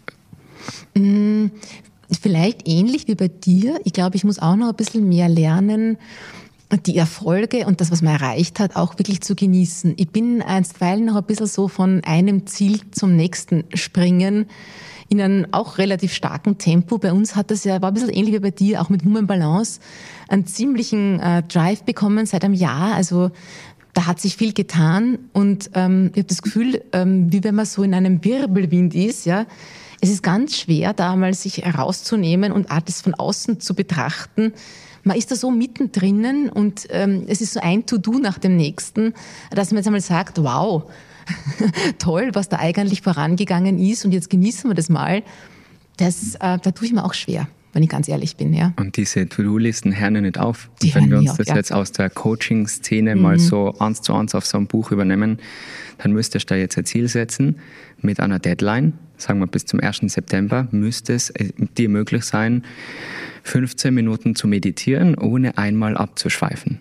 Vielleicht ähnlich wie bei dir. Ich glaube, ich muss auch noch ein bisschen mehr lernen, die Erfolge und das, was man erreicht hat, auch wirklich zu genießen. Ich bin einstweilen noch ein bisschen so von einem Ziel zum nächsten springen, in einem auch relativ starken Tempo. Bei uns hat das ja, war ein bisschen ähnlich wie bei dir, auch mit Women Balance, einen ziemlichen Drive bekommen seit einem Jahr. Also da hat sich viel getan und ich habe das Gefühl, wie wenn man so in einem Wirbelwind ist, ja. Es ist ganz schwer, da mal sich herauszunehmen und alles von außen zu betrachten. Man ist da so mittendrin und es ist so ein To-Do nach dem nächsten, dass man jetzt einmal sagt, wow, toll, was da eigentlich vorangegangen ist und jetzt genießen wir das mal. Da tue ich mir auch schwer, wenn ich ganz ehrlich bin. Ja. Und diese To-Do-Listen hören ja nicht auf. Die wenn wir hören uns nie auf, das ja. jetzt aus der Coaching-Szene mal so 1:1 auf so ein Buch übernehmen, dann müsstest du da jetzt ein Ziel setzen mit einer Deadline. Sagen wir, bis zum 1. September müsste es dir möglich sein, 15 Minuten zu meditieren, ohne einmal abzuschweifen.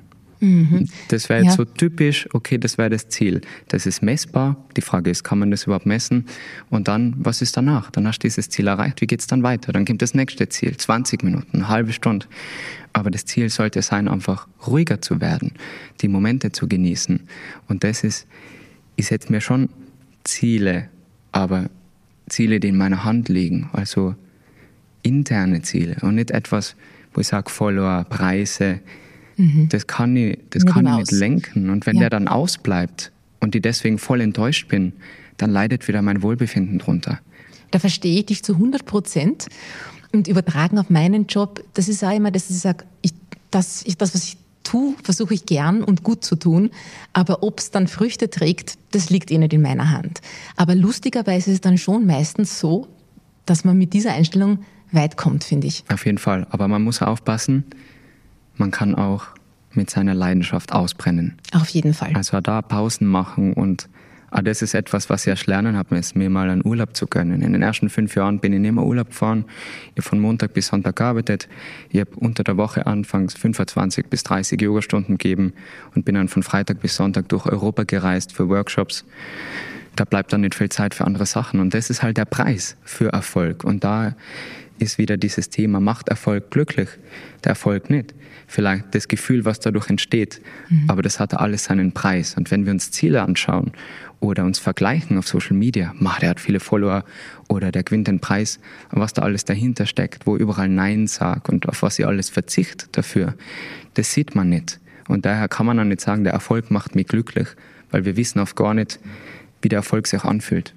Das wäre jetzt so typisch, okay, das wäre das Ziel. Das ist messbar. Die Frage ist, kann man das überhaupt messen? Und dann, was ist danach? Dann hast du dieses Ziel erreicht. Wie geht es dann weiter? Dann kommt das nächste Ziel, 20 Minuten, eine halbe Stunde. Aber das Ziel sollte sein, einfach ruhiger zu werden, die Momente zu genießen. Und das ist, ich setze mir schon Ziele, aber Ziele, die in meiner Hand liegen. Also interne Ziele und nicht etwas, wo ich sage, Follower, Preise. Das kann ich nicht lenken. Und wenn der dann ausbleibt und ich deswegen voll enttäuscht bin, dann leidet wieder mein Wohlbefinden drunter. Da verstehe ich dich zu 100% und übertragen auf meinen Job, das ist auch immer, dass ich sage, das, was ich tue, versuche ich gern und gut zu tun, aber ob es dann Früchte trägt, das liegt eh nicht in meiner Hand. Aber lustigerweise ist es dann schon meistens so, dass man mit dieser Einstellung weit kommt, finde ich. Auf jeden Fall, aber man muss aufpassen, man kann auch mit seiner Leidenschaft ausbrennen. Auf jeden Fall. Also da Pausen machen und das ist etwas, was ich erst lernen habe, ist mir mal einen Urlaub zu gönnen. In den ersten 5 Jahren bin ich nicht mehr Urlaub gefahren. Ich habe von Montag bis Sonntag gearbeitet. Ich habe unter der Woche anfangs 25 bis 30 Yogastunden gegeben und bin dann von Freitag bis Sonntag durch Europa gereist für Workshops. Da bleibt dann nicht viel Zeit für andere Sachen. Und das ist halt der Preis für Erfolg. Und da ist wieder dieses Thema, macht Erfolg glücklich? Der Erfolg nicht. Vielleicht das Gefühl, was dadurch entsteht, aber das hat alles seinen Preis. Und wenn wir uns Ziele anschauen oder uns vergleichen auf Social Media, der hat viele Follower oder der gewinnt den Preis, was da alles dahinter steckt, wo überall Nein sagt und auf was ich alles verzichte dafür, das sieht man nicht. Und daher kann man dann nicht sagen, der Erfolg macht mich glücklich, weil wir wissen oft gar nicht, wie der Erfolg sich anfühlt.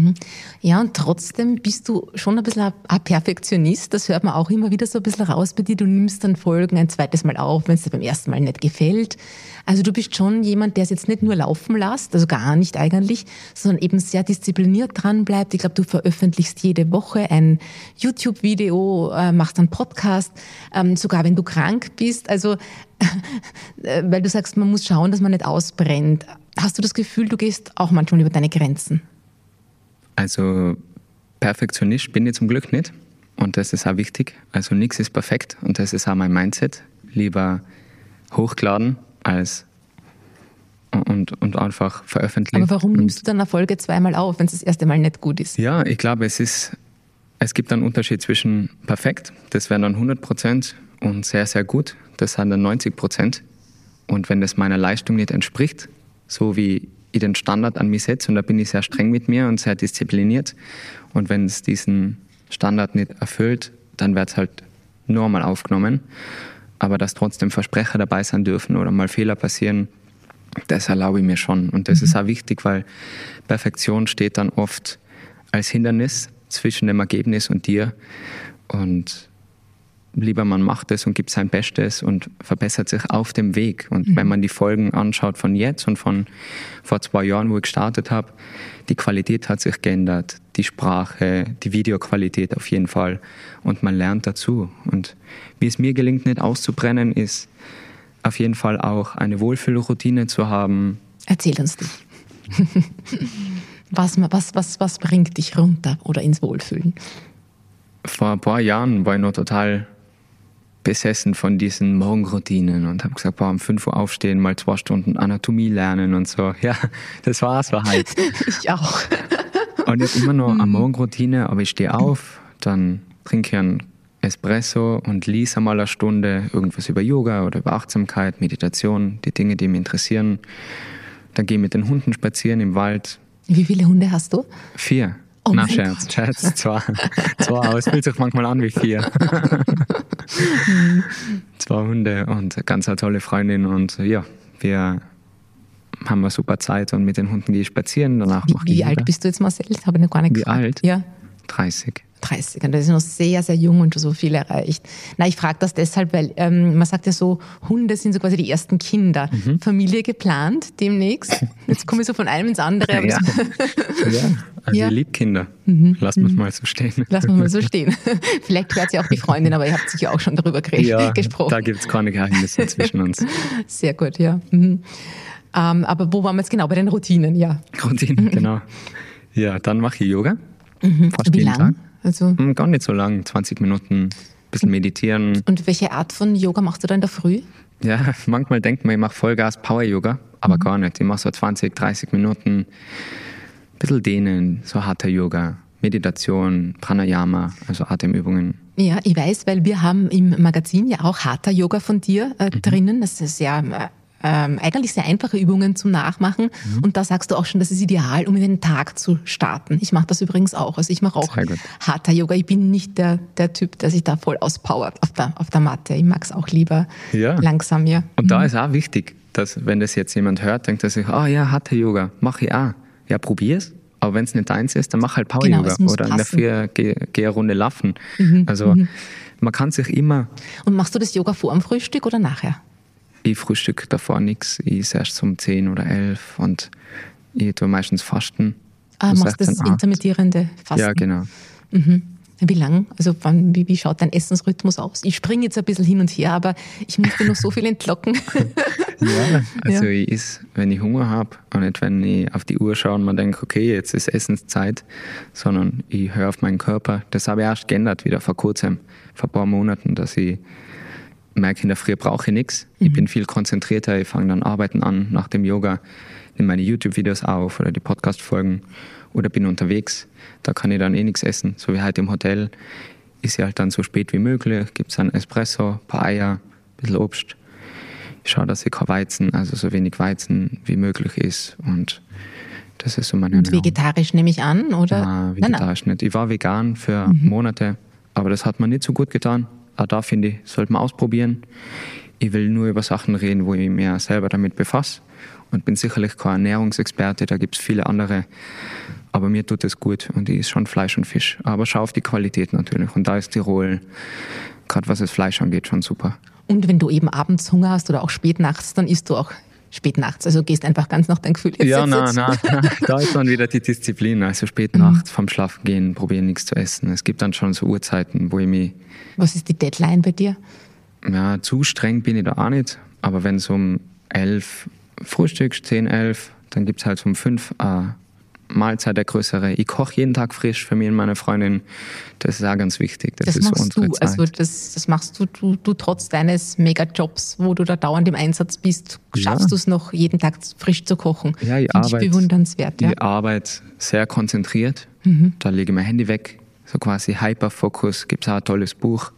Ja, und trotzdem bist du schon ein bisschen ein Perfektionist. Das hört man auch immer wieder so ein bisschen raus bei dir. Du nimmst dann Folgen ein zweites Mal auf, wenn es dir beim ersten Mal nicht gefällt. Also du bist schon jemand, der es jetzt nicht nur laufen lässt, also gar nicht eigentlich, sondern eben sehr diszipliniert dran bleibt. Ich glaube, du veröffentlichst jede Woche ein YouTube-Video, machst einen Podcast, sogar wenn du krank bist. Also, weil du sagst, man muss schauen, dass man nicht ausbrennt. Hast du das Gefühl, du gehst auch manchmal über deine Grenzen? Also Perfektionist bin ich zum Glück nicht und das ist auch wichtig. Also nichts ist perfekt und das ist auch mein Mindset. Lieber hochgeladen als und einfach veröffentlichen. Aber warum nimmst du dann eine Folge 2-mal auf, wenn es das erste Mal nicht gut ist? Ja, ich glaube, es gibt einen Unterschied zwischen perfekt, das wären dann 100% und sehr, sehr gut, das sind dann 90%. Und wenn das meiner Leistung nicht entspricht, so wie ich den Standard an mich setze und da bin ich sehr streng mit mir und sehr diszipliniert und wenn es diesen Standard nicht erfüllt, dann wird es halt nur einmal aufgenommen aber dass trotzdem Versprecher dabei sein dürfen oder mal Fehler passieren, das erlaube ich mir schon. Und das ist auch wichtig, weil Perfektion steht dann oft als Hindernis zwischen dem Ergebnis und dir. Und lieber man macht es und gibt sein Bestes und verbessert sich auf dem Weg. Und wenn man die Folgen anschaut von jetzt und von vor 2 Jahren, wo ich gestartet habe, die Qualität hat sich geändert, die Sprache, die Videoqualität auf jeden Fall. Und man lernt dazu. Und wie es mir gelingt, nicht auszubrennen, ist auf jeden Fall auch eine Wohlfühlroutine zu haben. Erzähl uns das. Was bringt dich runter oder ins Wohlfühlen? Vor ein paar Jahren war ich noch total besessen von diesen Morgenroutinen und habe gesagt, um 5 Uhr aufstehen, mal 2 Stunden Anatomie lernen und so. Ja, das war's halt. Ich auch. Und ich habe immer noch eine Morgenroutine, aber ich stehe auf, dann trinke ich einen Espresso und lese einmal eine Stunde irgendwas über Yoga oder über Achtsamkeit, Meditation, die Dinge, die mich interessieren. Dann gehe ich mit den Hunden spazieren im Wald. Wie viele Hunde hast du? 4. Oh Na, mein Scherz, Gott. Scherz, 2. 2, aber es fühlt sich manchmal an wie 4. 2 Hunde und ganz eine tolle Freundin und ja, wir haben eine super Zeit und mit den Hunden gehe ich spazieren. Danach mache ich Wie Yoga. alt bist du jetzt, Marcel? Das habe ich noch gar nicht Wie gefragt. alt? Ja, 30. 30. Und das ist noch sehr, sehr jung und schon so viel erreicht. Na, ich frage das deshalb, weil man sagt ja so, Hunde sind so quasi die ersten Kinder. Familie geplant demnächst. Jetzt komme ich so von einem ins andere. Aber Ja. das, Ja, also Ja. ich liebe Kinder. Lassen wir es mal so stehen. lassen wir mal so stehen. Vielleicht hört sie auch die Freundin, aber ihr habt sicher auch schon darüber Ja, gesprochen. da gibt es keine Geheimnisse zwischen uns. Sehr gut, ja. Aber wo waren wir jetzt genau? Bei den Routinen, ja. Routine, genau. Ja, dann mache ich Yoga. Fast Wie jeden lang? Tag. Also, Gar nicht so lang, 20 Minuten, ein bisschen meditieren. und welche Art von Yoga machst du da in der Früh? Ja, manchmal denkt man, ich mache Vollgas Power-Yoga, aber gar nicht. Ich mache so 20, 30 Minuten, ein bisschen dehnen, so harter Yoga, Meditation, Pranayama, also Atemübungen. Ja, ich weiß, weil wir haben im Magazin ja auch Hatha Yoga von dir drinnen. Das ist ja eigentlich sehr einfache Übungen zum Nachmachen. Und da sagst du auch schon, das ist ideal, um in den Tag zu starten. Ich mache das übrigens auch. Also ich mache auch Sehr gut. Hatha Yoga. Ich bin nicht der Typ, der sich da voll auspowert auf der Matte. Ich mag es auch lieber Ja. langsam, ja. Und da ist auch wichtig, dass wenn das jetzt jemand hört, denkt er sich, ja, Hatha Yoga, mache ich auch. Ja, probier's. Aber wenn es nicht deins ist, dann mach halt Power Genau, Yoga es muss oder in der passen. Früh geh eine Runde laufen. Also man kann sich immer, Und machst du das Yoga vor dem Frühstück oder nachher? ich frühstücke davor nichts, ich esse erst um 10 oder 11 und ich tue meistens Fasten. Um Machst das 16, 8. intermittierende Fasten? Ja, genau. Wie lang? Also wie schaut dein Essensrhythmus aus? Ich springe jetzt ein bisschen hin und her, aber ich musste noch so viel entlocken. Ja, also Ja. ich esse, wenn ich Hunger habe und nicht, wenn ich auf die Uhr schaue und mir denke, okay, jetzt ist Essenszeit, sondern ich höre auf meinen Körper. Das habe ich erst geändert, wieder vor kurzem, vor ein paar Monaten, dass ich merke, in der Früh brauche ich nichts. Ich bin viel konzentrierter, ich fange dann Arbeiten an nach dem Yoga, nehme meine YouTube-Videos auf oder die Podcast-Folgen oder bin unterwegs. Da kann ich dann nichts essen, so wie heute im Hotel. Ist ja halt dann so spät wie möglich, gibt es einen Espresso, ein paar Eier, ein bisschen Obst. Ich schaue, dass ich kein Weizen, also so wenig Weizen wie möglich ist und das ist so meine Und Ernährung. vegetarisch nehme ich an, oder? Nein, vegetarisch nicht. Ich war vegan für Monate, aber das hat mir nicht so gut getan. Auch da finde ich, sollte man ausprobieren. Ich will nur über Sachen reden, wo ich mich selber damit befasse und bin sicherlich kein Ernährungsexperte, da gibt es viele andere. Aber mir tut es gut und ich esse schon Fleisch und Fisch. Aber schau auf die Qualität natürlich und da ist Tirol, gerade was das Fleisch angeht, schon super. Und wenn du eben abends Hunger hast oder auch spät nachts, dann isst du auch spät nachts. Also gehst einfach ganz nach deinem Gefühl. Nein, da ist dann wieder die Disziplin. Also spät nachts vorm Schlafen gehen, probieren nichts zu essen. Es gibt dann schon so Uhrzeiten, wo ich mich, Was ist die Deadline bei dir? ja, zu streng bin ich da auch nicht. Aber wenn es um 11 frühstückst, 10, 11, dann gibt es halt um 5 Mahlzeit, der größere. Ich koche jeden Tag frisch für mich und meine Freundin. Das ist auch ganz wichtig. Das ist so machst unsere du. Zeit. Also das machst du trotz deines Mega-Jobs, wo du da dauernd im Einsatz bist, schaffst du es noch, jeden Tag frisch zu kochen. Ja, ich Finde arbeite, bewundernswert. Ja. ich arbeite sehr konzentriert. Da lege ich mein Handy weg. So quasi Hyperfokus. Gibt es auch ein tolles Buch.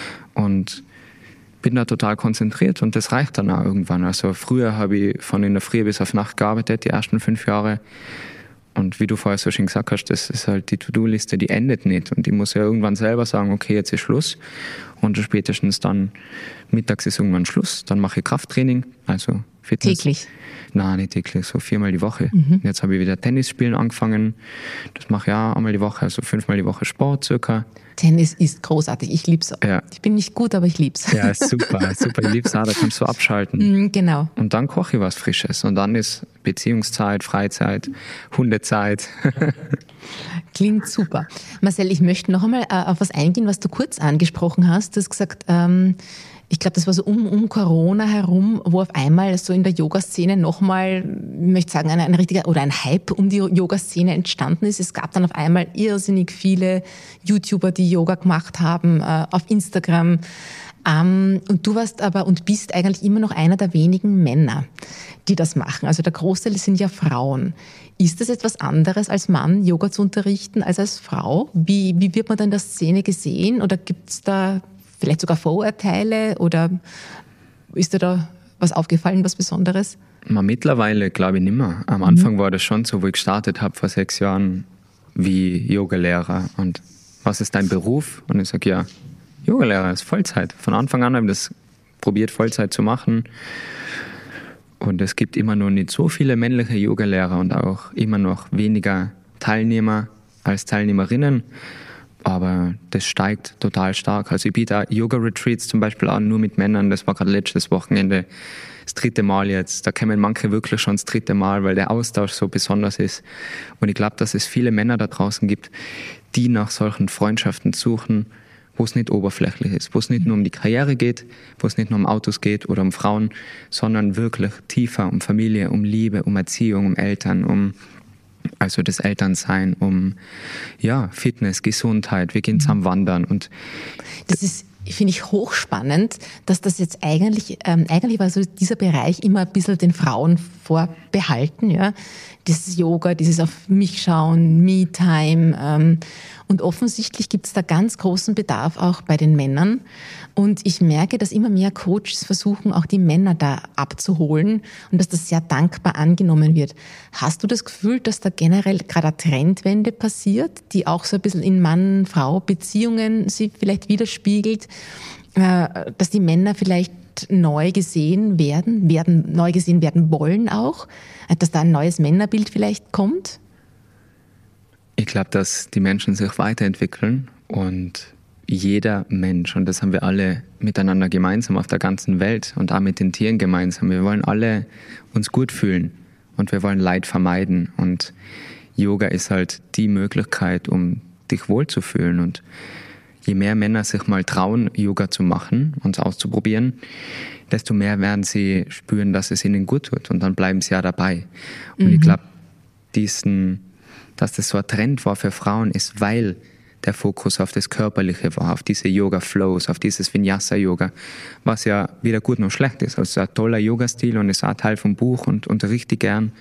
Und bin da total konzentriert und das reicht dann auch irgendwann. Also früher habe ich von in der Früh bis auf Nacht gearbeitet, die ersten 5 Jahre. Und wie du vorher so schön gesagt hast, das ist halt die To-Do-Liste, die endet nicht. Und ich muss ja irgendwann selber sagen, okay, jetzt ist Schluss. Und spätestens dann, mittags ist irgendwann Schluss. Dann mache ich Krafttraining, also Fitness. Täglich? Nein, nicht täglich, so 4-mal die Woche. Jetzt habe ich wieder Tennis spielen angefangen. Das mache ich auch einmal die Woche, also 5-mal die Woche Sport circa. Tennis ist großartig, ich lieb's. Ja. Ich bin nicht gut, aber ich lieb's. Ja, ist super, super. Ich lieb's auch, da kannst du abschalten. Genau. Und dann koche ich was Frisches. Und dann ist Beziehungszeit, Freizeit, Hundezeit. Klingt super. Marcel, ich möchte noch einmal auf was eingehen, was du kurz angesprochen hast. Du hast gesagt, ich glaube, das war so um Corona herum, wo auf einmal so in der Yoga-Szene nochmal, ich möchte sagen, ein richtiger oder ein Hype um die Yoga-Szene entstanden ist. Es gab dann auf einmal irrsinnig viele YouTuber, die Yoga gemacht haben, auf Instagram. Und du warst aber und bist eigentlich immer noch einer der wenigen Männer, die das machen. Also der Großteil sind ja Frauen. Ist das etwas anderes als Mann, Yoga zu unterrichten, als Frau? Wie wird man da in der Szene gesehen? Oder gibt es da vielleicht sogar Vorurteile? Oder ist dir da was aufgefallen, was Besonderes? Mittlerweile glaube ich nicht mehr. Am Anfang war das schon so, wo ich gestartet habe vor 6 Jahren, wie Yogalehrer. Und was ist dein Beruf? Und ich sage, ja, Yogalehrer ist Vollzeit. Von Anfang an habe ich das probiert, Vollzeit zu machen. Und es gibt immer noch nicht so viele männliche Yogalehrer und auch immer noch weniger Teilnehmer als Teilnehmerinnen. Aber das steigt total stark. Also ich biete auch Yoga-Retreats zum Beispiel an, nur mit Männern. Das war gerade letztes Wochenende das 3. Mal jetzt. Da kommen manche wirklich schon das 3. Mal, weil der Austausch so besonders ist. Und ich glaube, dass es viele Männer da draußen gibt, die nach solchen Freundschaften suchen, wo es nicht oberflächlich ist, wo es nicht nur um die Karriere geht, wo es nicht nur um Autos geht oder um Frauen, sondern wirklich tiefer um Familie, um Liebe, um Erziehung, um Eltern, also das Elternsein, Fitness, Gesundheit, wir gehen zusammen wandern. Und das ist, finde ich, hochspannend, dass das jetzt eigentlich war so dieser Bereich immer ein bisschen den Frauen vorbehalten, ja. Dieses Yoga, dieses auf mich schauen, Me-Time. Und offensichtlich gibt es da ganz großen Bedarf auch bei den Männern. Und ich merke, dass immer mehr Coaches versuchen, auch die Männer da abzuholen und dass das sehr dankbar angenommen wird. Hast du das Gefühl, dass da generell gerade eine Trendwende passiert, die auch so ein bisschen in Mann-Frau-Beziehungen sie vielleicht widerspiegelt, dass die Männer vielleicht neu gesehen werden wollen auch, dass da ein neues Männerbild vielleicht kommt? Ich glaube, dass die Menschen sich weiterentwickeln und jeder Mensch, und das haben wir alle miteinander gemeinsam auf der ganzen Welt und auch mit den Tieren gemeinsam, wir wollen alle uns gut fühlen und wir wollen Leid vermeiden. Und Yoga ist halt die Möglichkeit, um dich wohlzufühlen. Und je mehr Männer sich mal trauen, Yoga zu machen und es auszuprobieren, desto mehr werden sie spüren, dass es ihnen gut tut. Und dann bleiben sie ja dabei. Und ich glaube, dass das so ein Trend war für Frauen, ist, weil der Fokus auf das Körperliche war, auf diese Yoga-Flows, auf dieses Vinyasa-Yoga, was ja weder gut noch schlecht ist. Also ein toller Yoga-Stil und ist auch Teil vom Buch und unterrichte gern.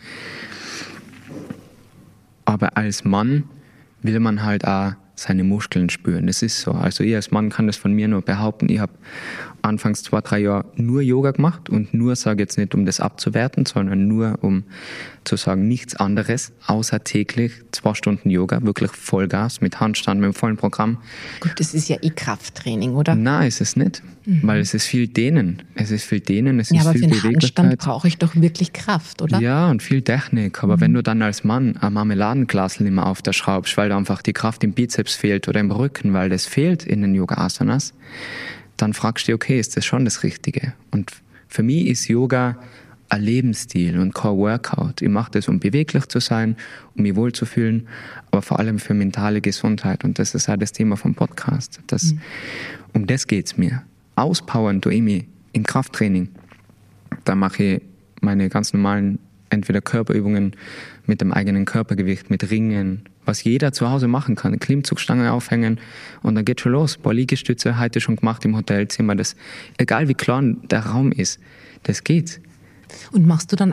Aber als Mann will man halt auch seine Muskeln spüren. Das ist so. Also ich als Mann kann das von mir nur behaupten. Ich habe anfangs 2-3 Jahre nur Yoga gemacht und nur, sage jetzt nicht, um das abzuwerten, sondern nur, um zu sagen, nichts anderes, außer täglich 2 Stunden Yoga, wirklich Vollgas, mit Handstand, mit dem vollen Programm. Gut, das ist ja Krafttraining, oder? Nein, ist es nicht, weil es ist viel Dehnen. Es ist viel Dehnen, es ja, ist aber viel für den Beweglichkeit. Handstand brauche ich doch wirklich Kraft, oder? Ja, und viel Technik. Aber wenn du dann als Mann ein Marmeladenglas nicht mehr auf der schraubst, weil da einfach die Kraft im Bizeps fehlt oder im Rücken, weil das fehlt in den Yoga-Asanas, dann fragst du dich, okay, ist das schon das Richtige? Und für mich ist Yoga ein Lebensstil und kein Workout. Ich mache das, um beweglich zu sein, um mich wohlzufühlen, aber vor allem für mentale Gesundheit. Und das ist auch das Thema vom Podcast. Um das geht's mir. Auspowern tue ich mich im Krafttraining. Da mache ich meine ganz normalen, entweder Körperübungen mit dem eigenen Körpergewicht, mit Ringen, was jeder zu Hause machen kann. Klimmzugstange aufhängen und dann geht schon los. Ein paar Liegestütze, heute schon gemacht im Hotelzimmer. Das, egal wie klein der Raum ist, das geht. Und machst du dann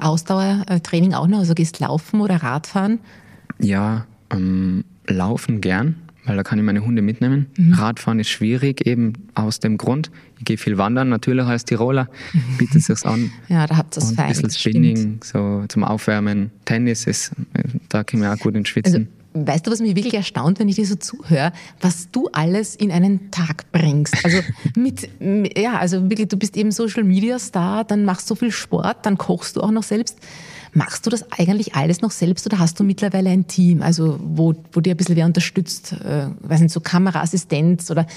Ausdauertraining auch noch? Also gehst laufen oder Radfahren? Ja, laufen gern, weil da kann ich meine Hunde mitnehmen. Radfahren ist schwierig, eben aus dem Grund. Ich gehe viel wandern, natürlich als Tiroler, bietet es sich an. Ja, da habt ihr es fein. Ein bisschen Spinning, so zum Aufwärmen. Tennis ist, da können wir auch gut ins Schwitzen. Also, weißt du, was mich wirklich erstaunt, wenn ich dir so zuhöre, was du alles in einen Tag bringst? Also also wirklich, du bist eben Social Media Star, dann machst du so viel Sport, dann kochst du auch noch selbst. Machst du das eigentlich alles noch selbst oder hast du mittlerweile ein Team, also wo dir ein bisschen wer unterstützt, weiß nicht, so Kameraassistenz oder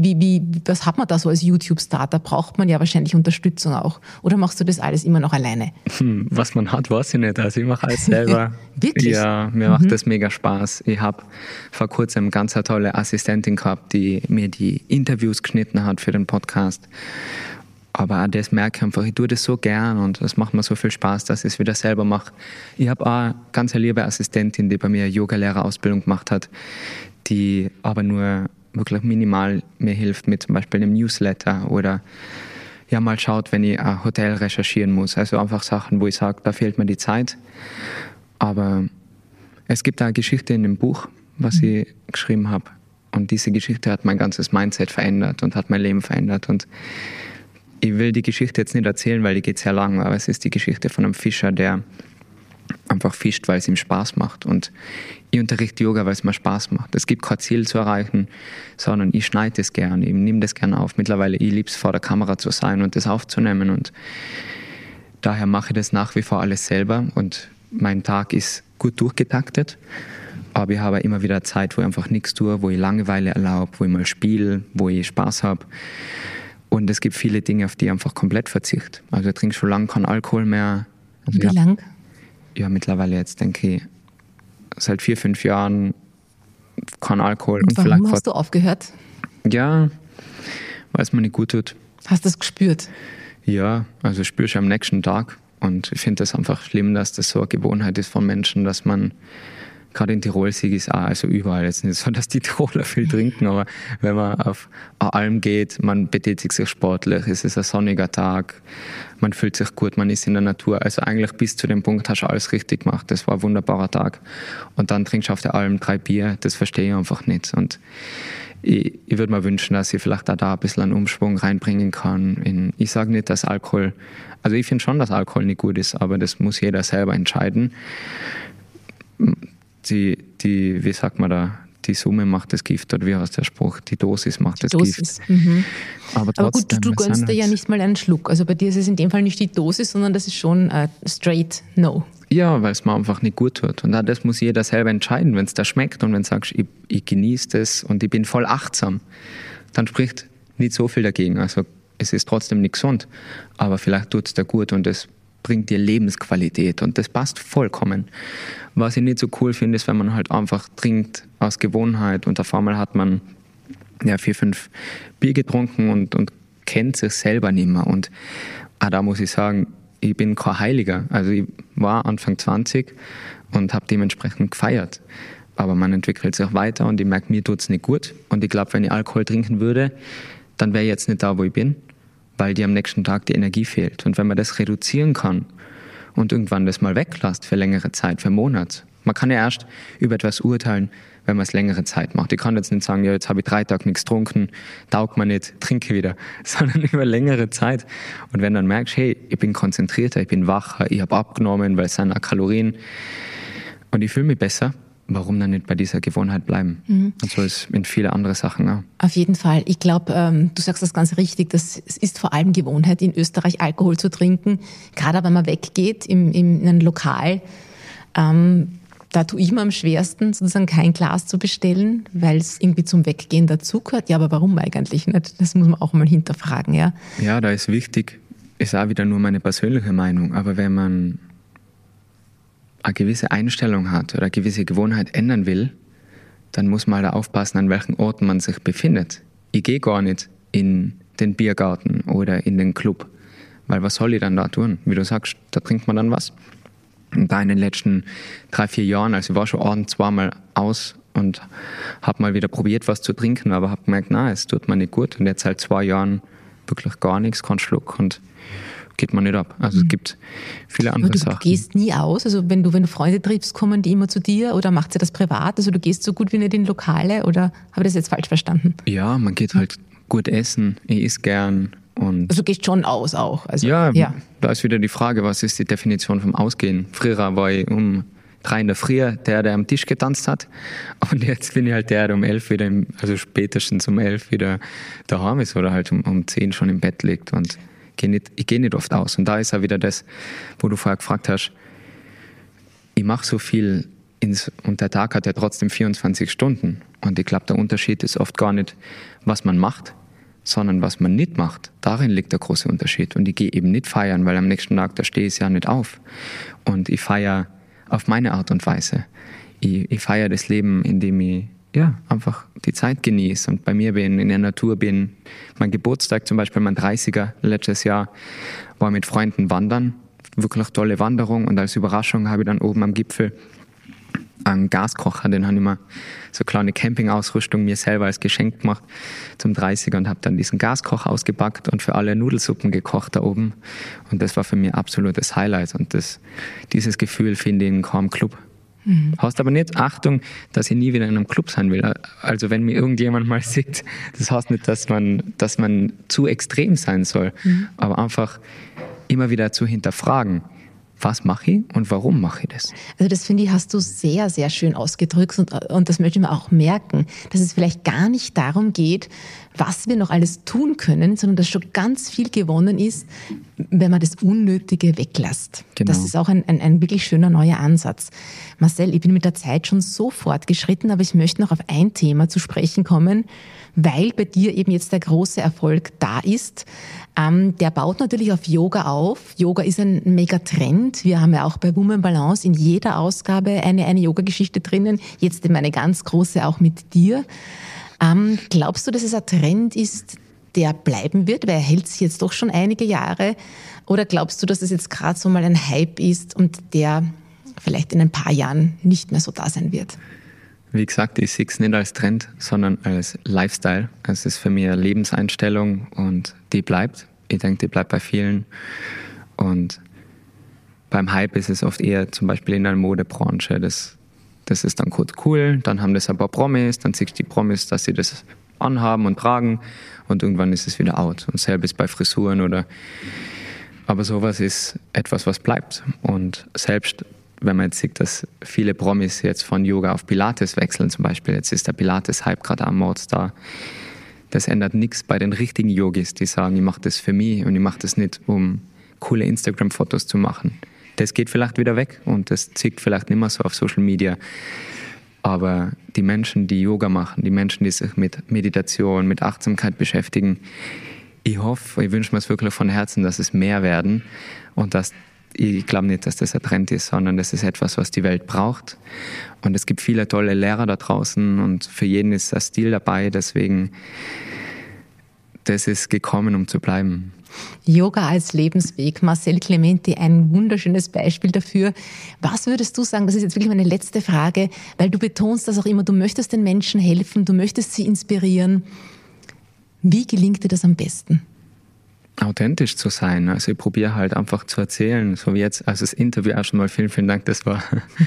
was hat man da so als YouTube-Star? Da braucht man ja wahrscheinlich Unterstützung auch. Oder machst du das alles immer noch alleine? Was man hat, weiß ich nicht. Also ich mache alles selber. Wirklich? Ja, mir macht das mega Spaß. Ich habe vor kurzem ganz eine tolle Assistentin gehabt, die mir die Interviews geschnitten hat für den Podcast. Aber auch das merke ich einfach, ich tue das so gern und es macht mir so viel Spaß, dass ich es wieder selber mache. Ich habe auch eine ganz liebe Assistentin, die bei mir eine Yogalehrerausbildung gemacht hat, die aber nur wirklich minimal mir hilft mit zum Beispiel einem Newsletter oder ja mal schaut, wenn ich ein Hotel recherchieren muss. Also einfach Sachen, wo ich sage, da fehlt mir die Zeit. Aber es gibt auch eine Geschichte in dem Buch, was ich geschrieben habe. Und diese Geschichte hat mein ganzes Mindset verändert und hat mein Leben verändert. Und ich will die Geschichte jetzt nicht erzählen, weil die geht sehr lang, aber es ist die Geschichte von einem Fischer, der einfach fischt, weil es ihm Spaß macht. Und ich unterrichte Yoga, weil es mir Spaß macht. Es gibt kein Ziel zu erreichen, sondern ich schneide es gern, ich nehme das gern auf. Mittlerweile, ich liebe es, vor der Kamera zu sein und das aufzunehmen. Und daher mache ich das nach wie vor alles selber. Und mein Tag ist gut durchgetaktet. Aber ich habe immer wieder Zeit, wo ich einfach nichts tue, wo ich Langeweile erlaube, wo ich mal spiele, wo ich Spaß habe. Und es gibt viele Dinge, auf die ich einfach komplett verzichte. Also ich trinke schon lange keinen Alkohol mehr. Also wie lang? Ja, mittlerweile jetzt denke ich, seit 4-5 Jahren kein Alkohol. Und warum hast du aufgehört? Ja, weil es mir nicht gut tut. Hast du das gespürt? Ja, also spüre ich am nächsten Tag. Und ich finde das einfach schlimm, dass das so eine Gewohnheit ist von Menschen, dass man, gerade in Tirol sehe ich es auch, also überall, jetzt nicht so, dass die Tiroler viel trinken, aber wenn man auf eine Alm geht, man betätigt sich sportlich, es ist ein sonniger Tag, man fühlt sich gut, man ist in der Natur. Also eigentlich bis zu dem Punkt hast du alles richtig gemacht. Das war ein wunderbarer Tag. Und dann trinkst du auf der Alm 3 Bier, das verstehe ich einfach nicht. Und ich würde mir wünschen, dass ich vielleicht auch da ein bisschen einen Umschwung reinbringen kann. Ich sage nicht, dass Alkohol, also ich finde schon, dass Alkohol nicht gut ist, aber das muss jeder selber entscheiden. Wie sagt man da, die Summe macht das Gift, oder wie heißt der Spruch? Die Dosis macht das Gift. Mhm. Aber gut, du gönnst dir ja nicht mal einen Schluck. Also bei dir ist es in dem Fall nicht die Dosis, sondern das ist schon straight no. Ja, weil es mir einfach nicht gut tut. Und auch das muss jeder selber entscheiden. Wenn es da schmeckt und wenn du sagst, ich genieße das und ich bin voll achtsam, dann spricht nicht so viel dagegen. Also es ist trotzdem nicht gesund, aber vielleicht tut es dir gut und es bringt dir Lebensqualität und das passt vollkommen. Was ich nicht so cool finde, ist, wenn man halt einfach trinkt aus Gewohnheit und auf einmal hat man 4-5 Bier getrunken und kennt sich selber nicht mehr. Und da muss ich sagen, ich bin kein Heiliger. Also ich war Anfang 20 und habe dementsprechend gefeiert. Aber man entwickelt sich weiter und ich merke, mir tut es nicht gut. Und ich glaube, wenn ich Alkohol trinken würde, dann wäre ich jetzt nicht da, wo ich bin, weil dir am nächsten Tag die Energie fehlt. Und wenn man das reduzieren kann und irgendwann das mal weglässt für längere Zeit, für einen Monat. Man kann ja erst über etwas urteilen, wenn man es längere Zeit macht. Ich kann jetzt nicht sagen, ja, jetzt habe ich 3 Tage nichts getrunken, taugt mir nicht, trinke wieder, sondern über längere Zeit. Und wenn du dann merkst, hey, ich bin konzentrierter, ich bin wacher, ich habe abgenommen, weil es sind auch Kalorien und ich fühle mich besser, warum dann nicht bei dieser Gewohnheit bleiben? Mhm. Und so ist in viele andere Sachen auch. Auf jeden Fall. Ich glaube, du sagst das ganz richtig, es ist vor allem Gewohnheit, in Österreich Alkohol zu trinken. Gerade wenn man weggeht in ein Lokal, da tue ich mir am schwersten, sozusagen kein Glas zu bestellen, weil es irgendwie zum Weggehen dazugehört. Ja, aber warum eigentlich nicht? Das muss man auch mal hinterfragen, ja. Ja, da ist wichtig, ist auch wieder nur meine persönliche Meinung, aber wenn man eine gewisse Einstellung hat oder eine gewisse Gewohnheit ändern will, dann muss man halt aufpassen, an welchen Orten man sich befindet. Ich gehe gar nicht in den Biergarten oder in den Club, weil was soll ich dann da tun? Wie du sagst, da trinkt man dann was. Und da in den letzten 3-4 Jahren, also ich war schon abends 2-mal aus und habe mal wieder probiert, was zu trinken, aber habe gemerkt, nein, es tut mir nicht gut. Und jetzt seit 2 Jahren wirklich gar nichts, kein Schluck und geht man nicht ab. Also es gibt viele andere Sachen. Du gehst nie aus? Also wenn du Freunde triffst, kommen die immer zu dir oder macht sie das privat? Also du gehst so gut wie nicht in Lokale oder habe ich das jetzt falsch verstanden? Ja, man geht halt gut essen, ich esse gern. Und also du gehst schon aus auch? Also, ja, da ist wieder die Frage, was ist die Definition vom Ausgehen? Früher war ich um 3 in der Früh der am Tisch getanzt hat und jetzt bin ich halt der um 11 wieder, also spätestens um 11 wieder daheim ist oder halt um 10 schon im Bett liegt und ich gehe nicht oft aus. Und da ist auch wieder das, wo du vorher gefragt hast, ich mache so viel und der Tag hat ja trotzdem 24 Stunden und ich glaube, der Unterschied ist oft gar nicht, was man macht, sondern was man nicht macht. Darin liegt der große Unterschied. Und ich gehe eben nicht feiern, weil am nächsten Tag, da stehe ich ja nicht auf. Und ich feiere auf meine Art und Weise. Ich feiere das Leben, indem ich einfach die Zeit genieße und bei mir bin, in der Natur bin. Mein Geburtstag zum Beispiel, mein 30er letztes Jahr, war mit Freunden wandern. Wirklich tolle Wanderung. Und als Überraschung habe ich dann oben am Gipfel einen Gaskocher, den habe ich mir so kleine Campingausrüstung mir selber als Geschenk gemacht zum 30er und habe dann diesen Gaskocher ausgepackt und für alle Nudelsuppen gekocht da oben. Und das war für mich absolutes Highlight. Und dieses Gefühl finde ich in keinem Club. Heißt aber nicht, Achtung, dass ich nie wieder in einem Club sein will. Also wenn mir irgendjemand mal sieht, das heißt nicht, dass man zu extrem sein soll, aber einfach immer wieder zu hinterfragen, was mache ich und warum mache ich das? Also das finde ich, hast du sehr, sehr schön ausgedrückt und das möchte man auch merken, dass es vielleicht gar nicht darum geht, was wir noch alles tun können, sondern dass schon ganz viel gewonnen ist, wenn man das Unnötige weglässt. Genau. Das ist auch ein wirklich schöner neuer Ansatz. Marcel, ich bin mit der Zeit schon so fortgeschritten, aber ich möchte noch auf ein Thema zu sprechen kommen, weil bei dir eben jetzt der große Erfolg da ist. Der baut natürlich auf Yoga auf. Yoga ist ein Megatrend. Wir haben ja auch bei Women Balance in jeder Ausgabe eine Yoga-Geschichte drinnen. Jetzt eben eine ganz große auch mit dir. Glaubst du, dass es ein Trend ist, der bleiben wird? Weil er hält sich jetzt doch schon einige Jahre. Oder glaubst du, dass es jetzt gerade so mal ein Hype ist und der vielleicht in ein paar Jahren nicht mehr so da sein wird? Wie gesagt, ich sehe es nicht als Trend, sondern als Lifestyle. Es ist für mich eine Lebenseinstellung und die bleibt. Ich denke, die bleibt bei vielen. Und beim Hype ist es oft eher zum Beispiel in der Modebranche. Das ist dann kurz cool, dann haben das ein paar Promis, dann siehst du die Promis, dass sie das anhaben und tragen und irgendwann ist es wieder out. Und selbst bei Frisuren aber sowas ist etwas, was bleibt. Und selbst wenn man jetzt sieht, dass viele Promis jetzt von Yoga auf Pilates wechseln zum Beispiel, jetzt ist der Pilates-Hype gerade am Mordstar, das ändert nichts bei den richtigen Yogis, die sagen, ich mache das für mich und ich mache das nicht, um coole Instagram-Fotos zu machen. Das geht vielleicht wieder weg und das zieht vielleicht nicht mehr so auf Social Media. Aber die Menschen, die Yoga machen, die Menschen, die sich mit Meditation, mit Achtsamkeit beschäftigen, ich wünsche mir es wirklich von Herzen, dass es mehr werden und ich glaube nicht, dass das ein Trend ist, sondern das ist etwas, was die Welt braucht. Und es gibt viele tolle Lehrer da draußen und für jeden ist ein Stil dabei. Deswegen, das ist gekommen, um zu bleiben. Yoga als Lebensweg. Marcel Clementi, ein wunderschönes Beispiel dafür. Was würdest du sagen, das ist jetzt wirklich meine letzte Frage, weil du betonst das auch immer, du möchtest den Menschen helfen, du möchtest sie inspirieren. Wie gelingt dir das am besten? Authentisch zu sein. Also ich probiere halt einfach zu erzählen, so wie jetzt, also das Interview auch schon mal, vielen Dank, das war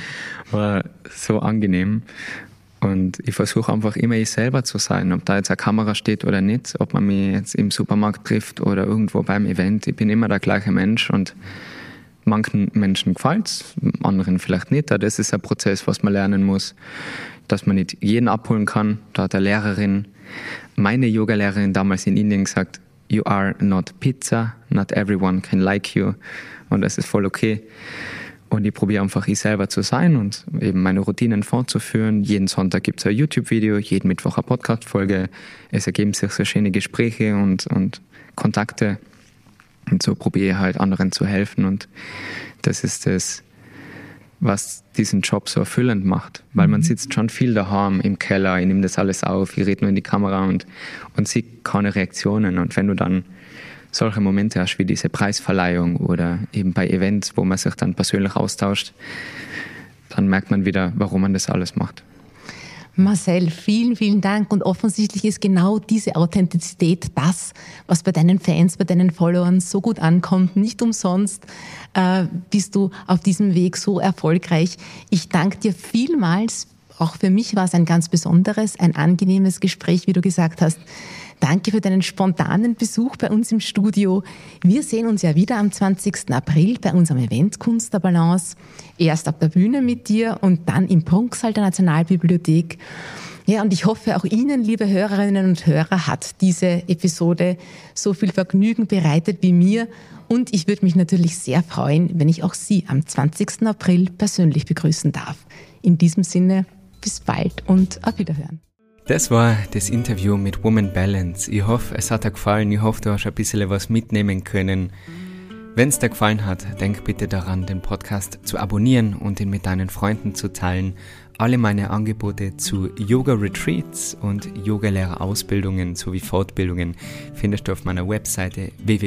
so angenehm. Und ich versuche einfach immer ich selber zu sein, ob da jetzt eine Kamera steht oder nicht, ob man mich jetzt im Supermarkt trifft oder irgendwo beim Event. Ich bin immer der gleiche Mensch und manchen Menschen gefällt es, anderen vielleicht nicht. Das ist ein Prozess, was man lernen muss, dass man nicht jeden abholen kann. Da hat meine Yoga-Lehrerin damals in Indien gesagt, you are not pizza, not everyone can like you. Und das ist voll okay. Und ich probiere einfach ich selber zu sein und eben meine Routinen fortzuführen. Jeden Sonntag gibt es ein YouTube-Video, jeden Mittwoch eine Podcast-Folge. Es ergeben sich so schöne Gespräche und Kontakte. Und so probiere ich halt anderen zu helfen. Und das ist das, was diesen Job so erfüllend macht. Weil man sitzt schon viel daheim im Keller, ich nehme das alles auf, ich rede nur in die Kamera und sehe keine Reaktionen. Und wenn du dann solche Momente hast wie diese Preisverleihung oder eben bei Events, wo man sich dann persönlich austauscht, dann merkt man wieder, warum man das alles macht. Marcel, vielen, vielen Dank. Und offensichtlich ist genau diese Authentizität das, was bei deinen Fans, bei deinen Followern so gut ankommt. Nicht umsonst bist du auf diesem Weg so erfolgreich. Ich danke dir vielmals. Auch für mich war es ein ganz besonderes, ein angenehmes Gespräch, wie du gesagt hast. Danke für deinen spontanen Besuch bei uns im Studio. Wir sehen uns ja wieder am 20. April bei unserem Event Kunst der Balance. Erst auf der Bühne mit dir und dann im Prunksaal der Nationalbibliothek. Ja, und ich hoffe, auch Ihnen, liebe Hörerinnen und Hörer, hat diese Episode so viel Vergnügen bereitet wie mir. Und ich würde mich natürlich sehr freuen, wenn ich auch Sie am 20. April persönlich begrüßen darf. In diesem Sinne, bis bald und auf Wiederhören. Das war das Interview mit Woman Balance. Ich hoffe, es hat dir gefallen. Ich hoffe, du hast ein bisschen was mitnehmen können. Wenn es dir gefallen hat, denk bitte daran, den Podcast zu abonnieren und ihn mit deinen Freunden zu teilen. Alle meine Angebote zu Yoga-Retreats und Yogalehrerausbildungen sowie Fortbildungen findest du auf meiner Webseite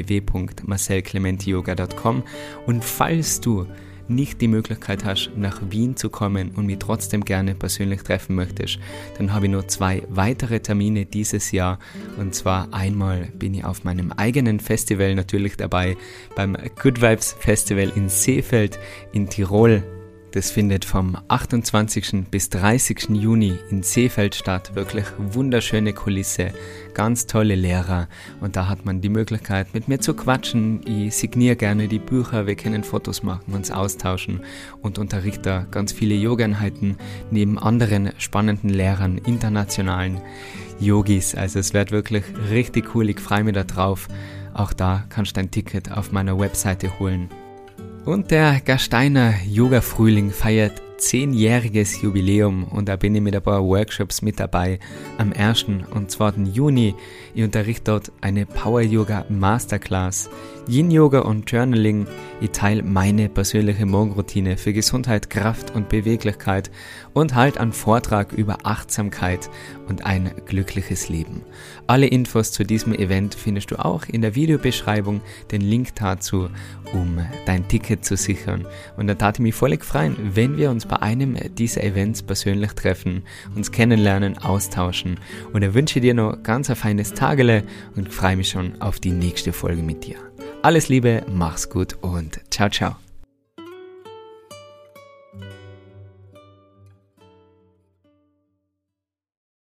www.marcelclementiyoga.com. Und falls du nicht die Möglichkeit hast, nach Wien zu kommen und mich trotzdem gerne persönlich treffen möchtest, dann habe ich noch 2 weitere Termine dieses Jahr. Und zwar einmal bin ich auf meinem eigenen Festival natürlich dabei, beim Good Vibes Festival in Seefeld in Tirol. Das findet vom 28. bis 30. Juni in Seefeld statt. Wirklich wunderschöne Kulisse, ganz tolle Lehrer. Und da hat man die Möglichkeit, mit mir zu quatschen. Ich signiere gerne die Bücher, wir können Fotos machen, uns austauschen und unterrichte da ganz viele Yoga-Einheiten neben anderen spannenden Lehrern, internationalen Yogis. Also es wird wirklich richtig cool, ich freue mich da drauf. Auch da kannst du dein Ticket auf meiner Webseite holen. Und der Gasteiner Yoga-Frühling feiert 10-jähriges Jubiläum und da bin ich mit ein paar Workshops mit dabei am 1. und 2. Juni. Ich unterrichte dort eine Power-Yoga-Masterclass, Yin-Yoga und Journaling. Ich teile meine persönliche Morgenroutine für Gesundheit, Kraft und Beweglichkeit und halte einen Vortrag über Achtsamkeit und ein glückliches Leben. Alle Infos zu diesem Event findest du auch in der Videobeschreibung, den Link dazu, um dein Ticket zu sichern. Und da tat ich mich völlig freuen, wenn wir uns bei einem dieser Events persönlich treffen, uns kennenlernen, austauschen. Und ich wünsche dir noch ganz ein feines Tagele und freue mich schon auf die nächste Folge mit dir. Alles Liebe, mach's gut und ciao, ciao.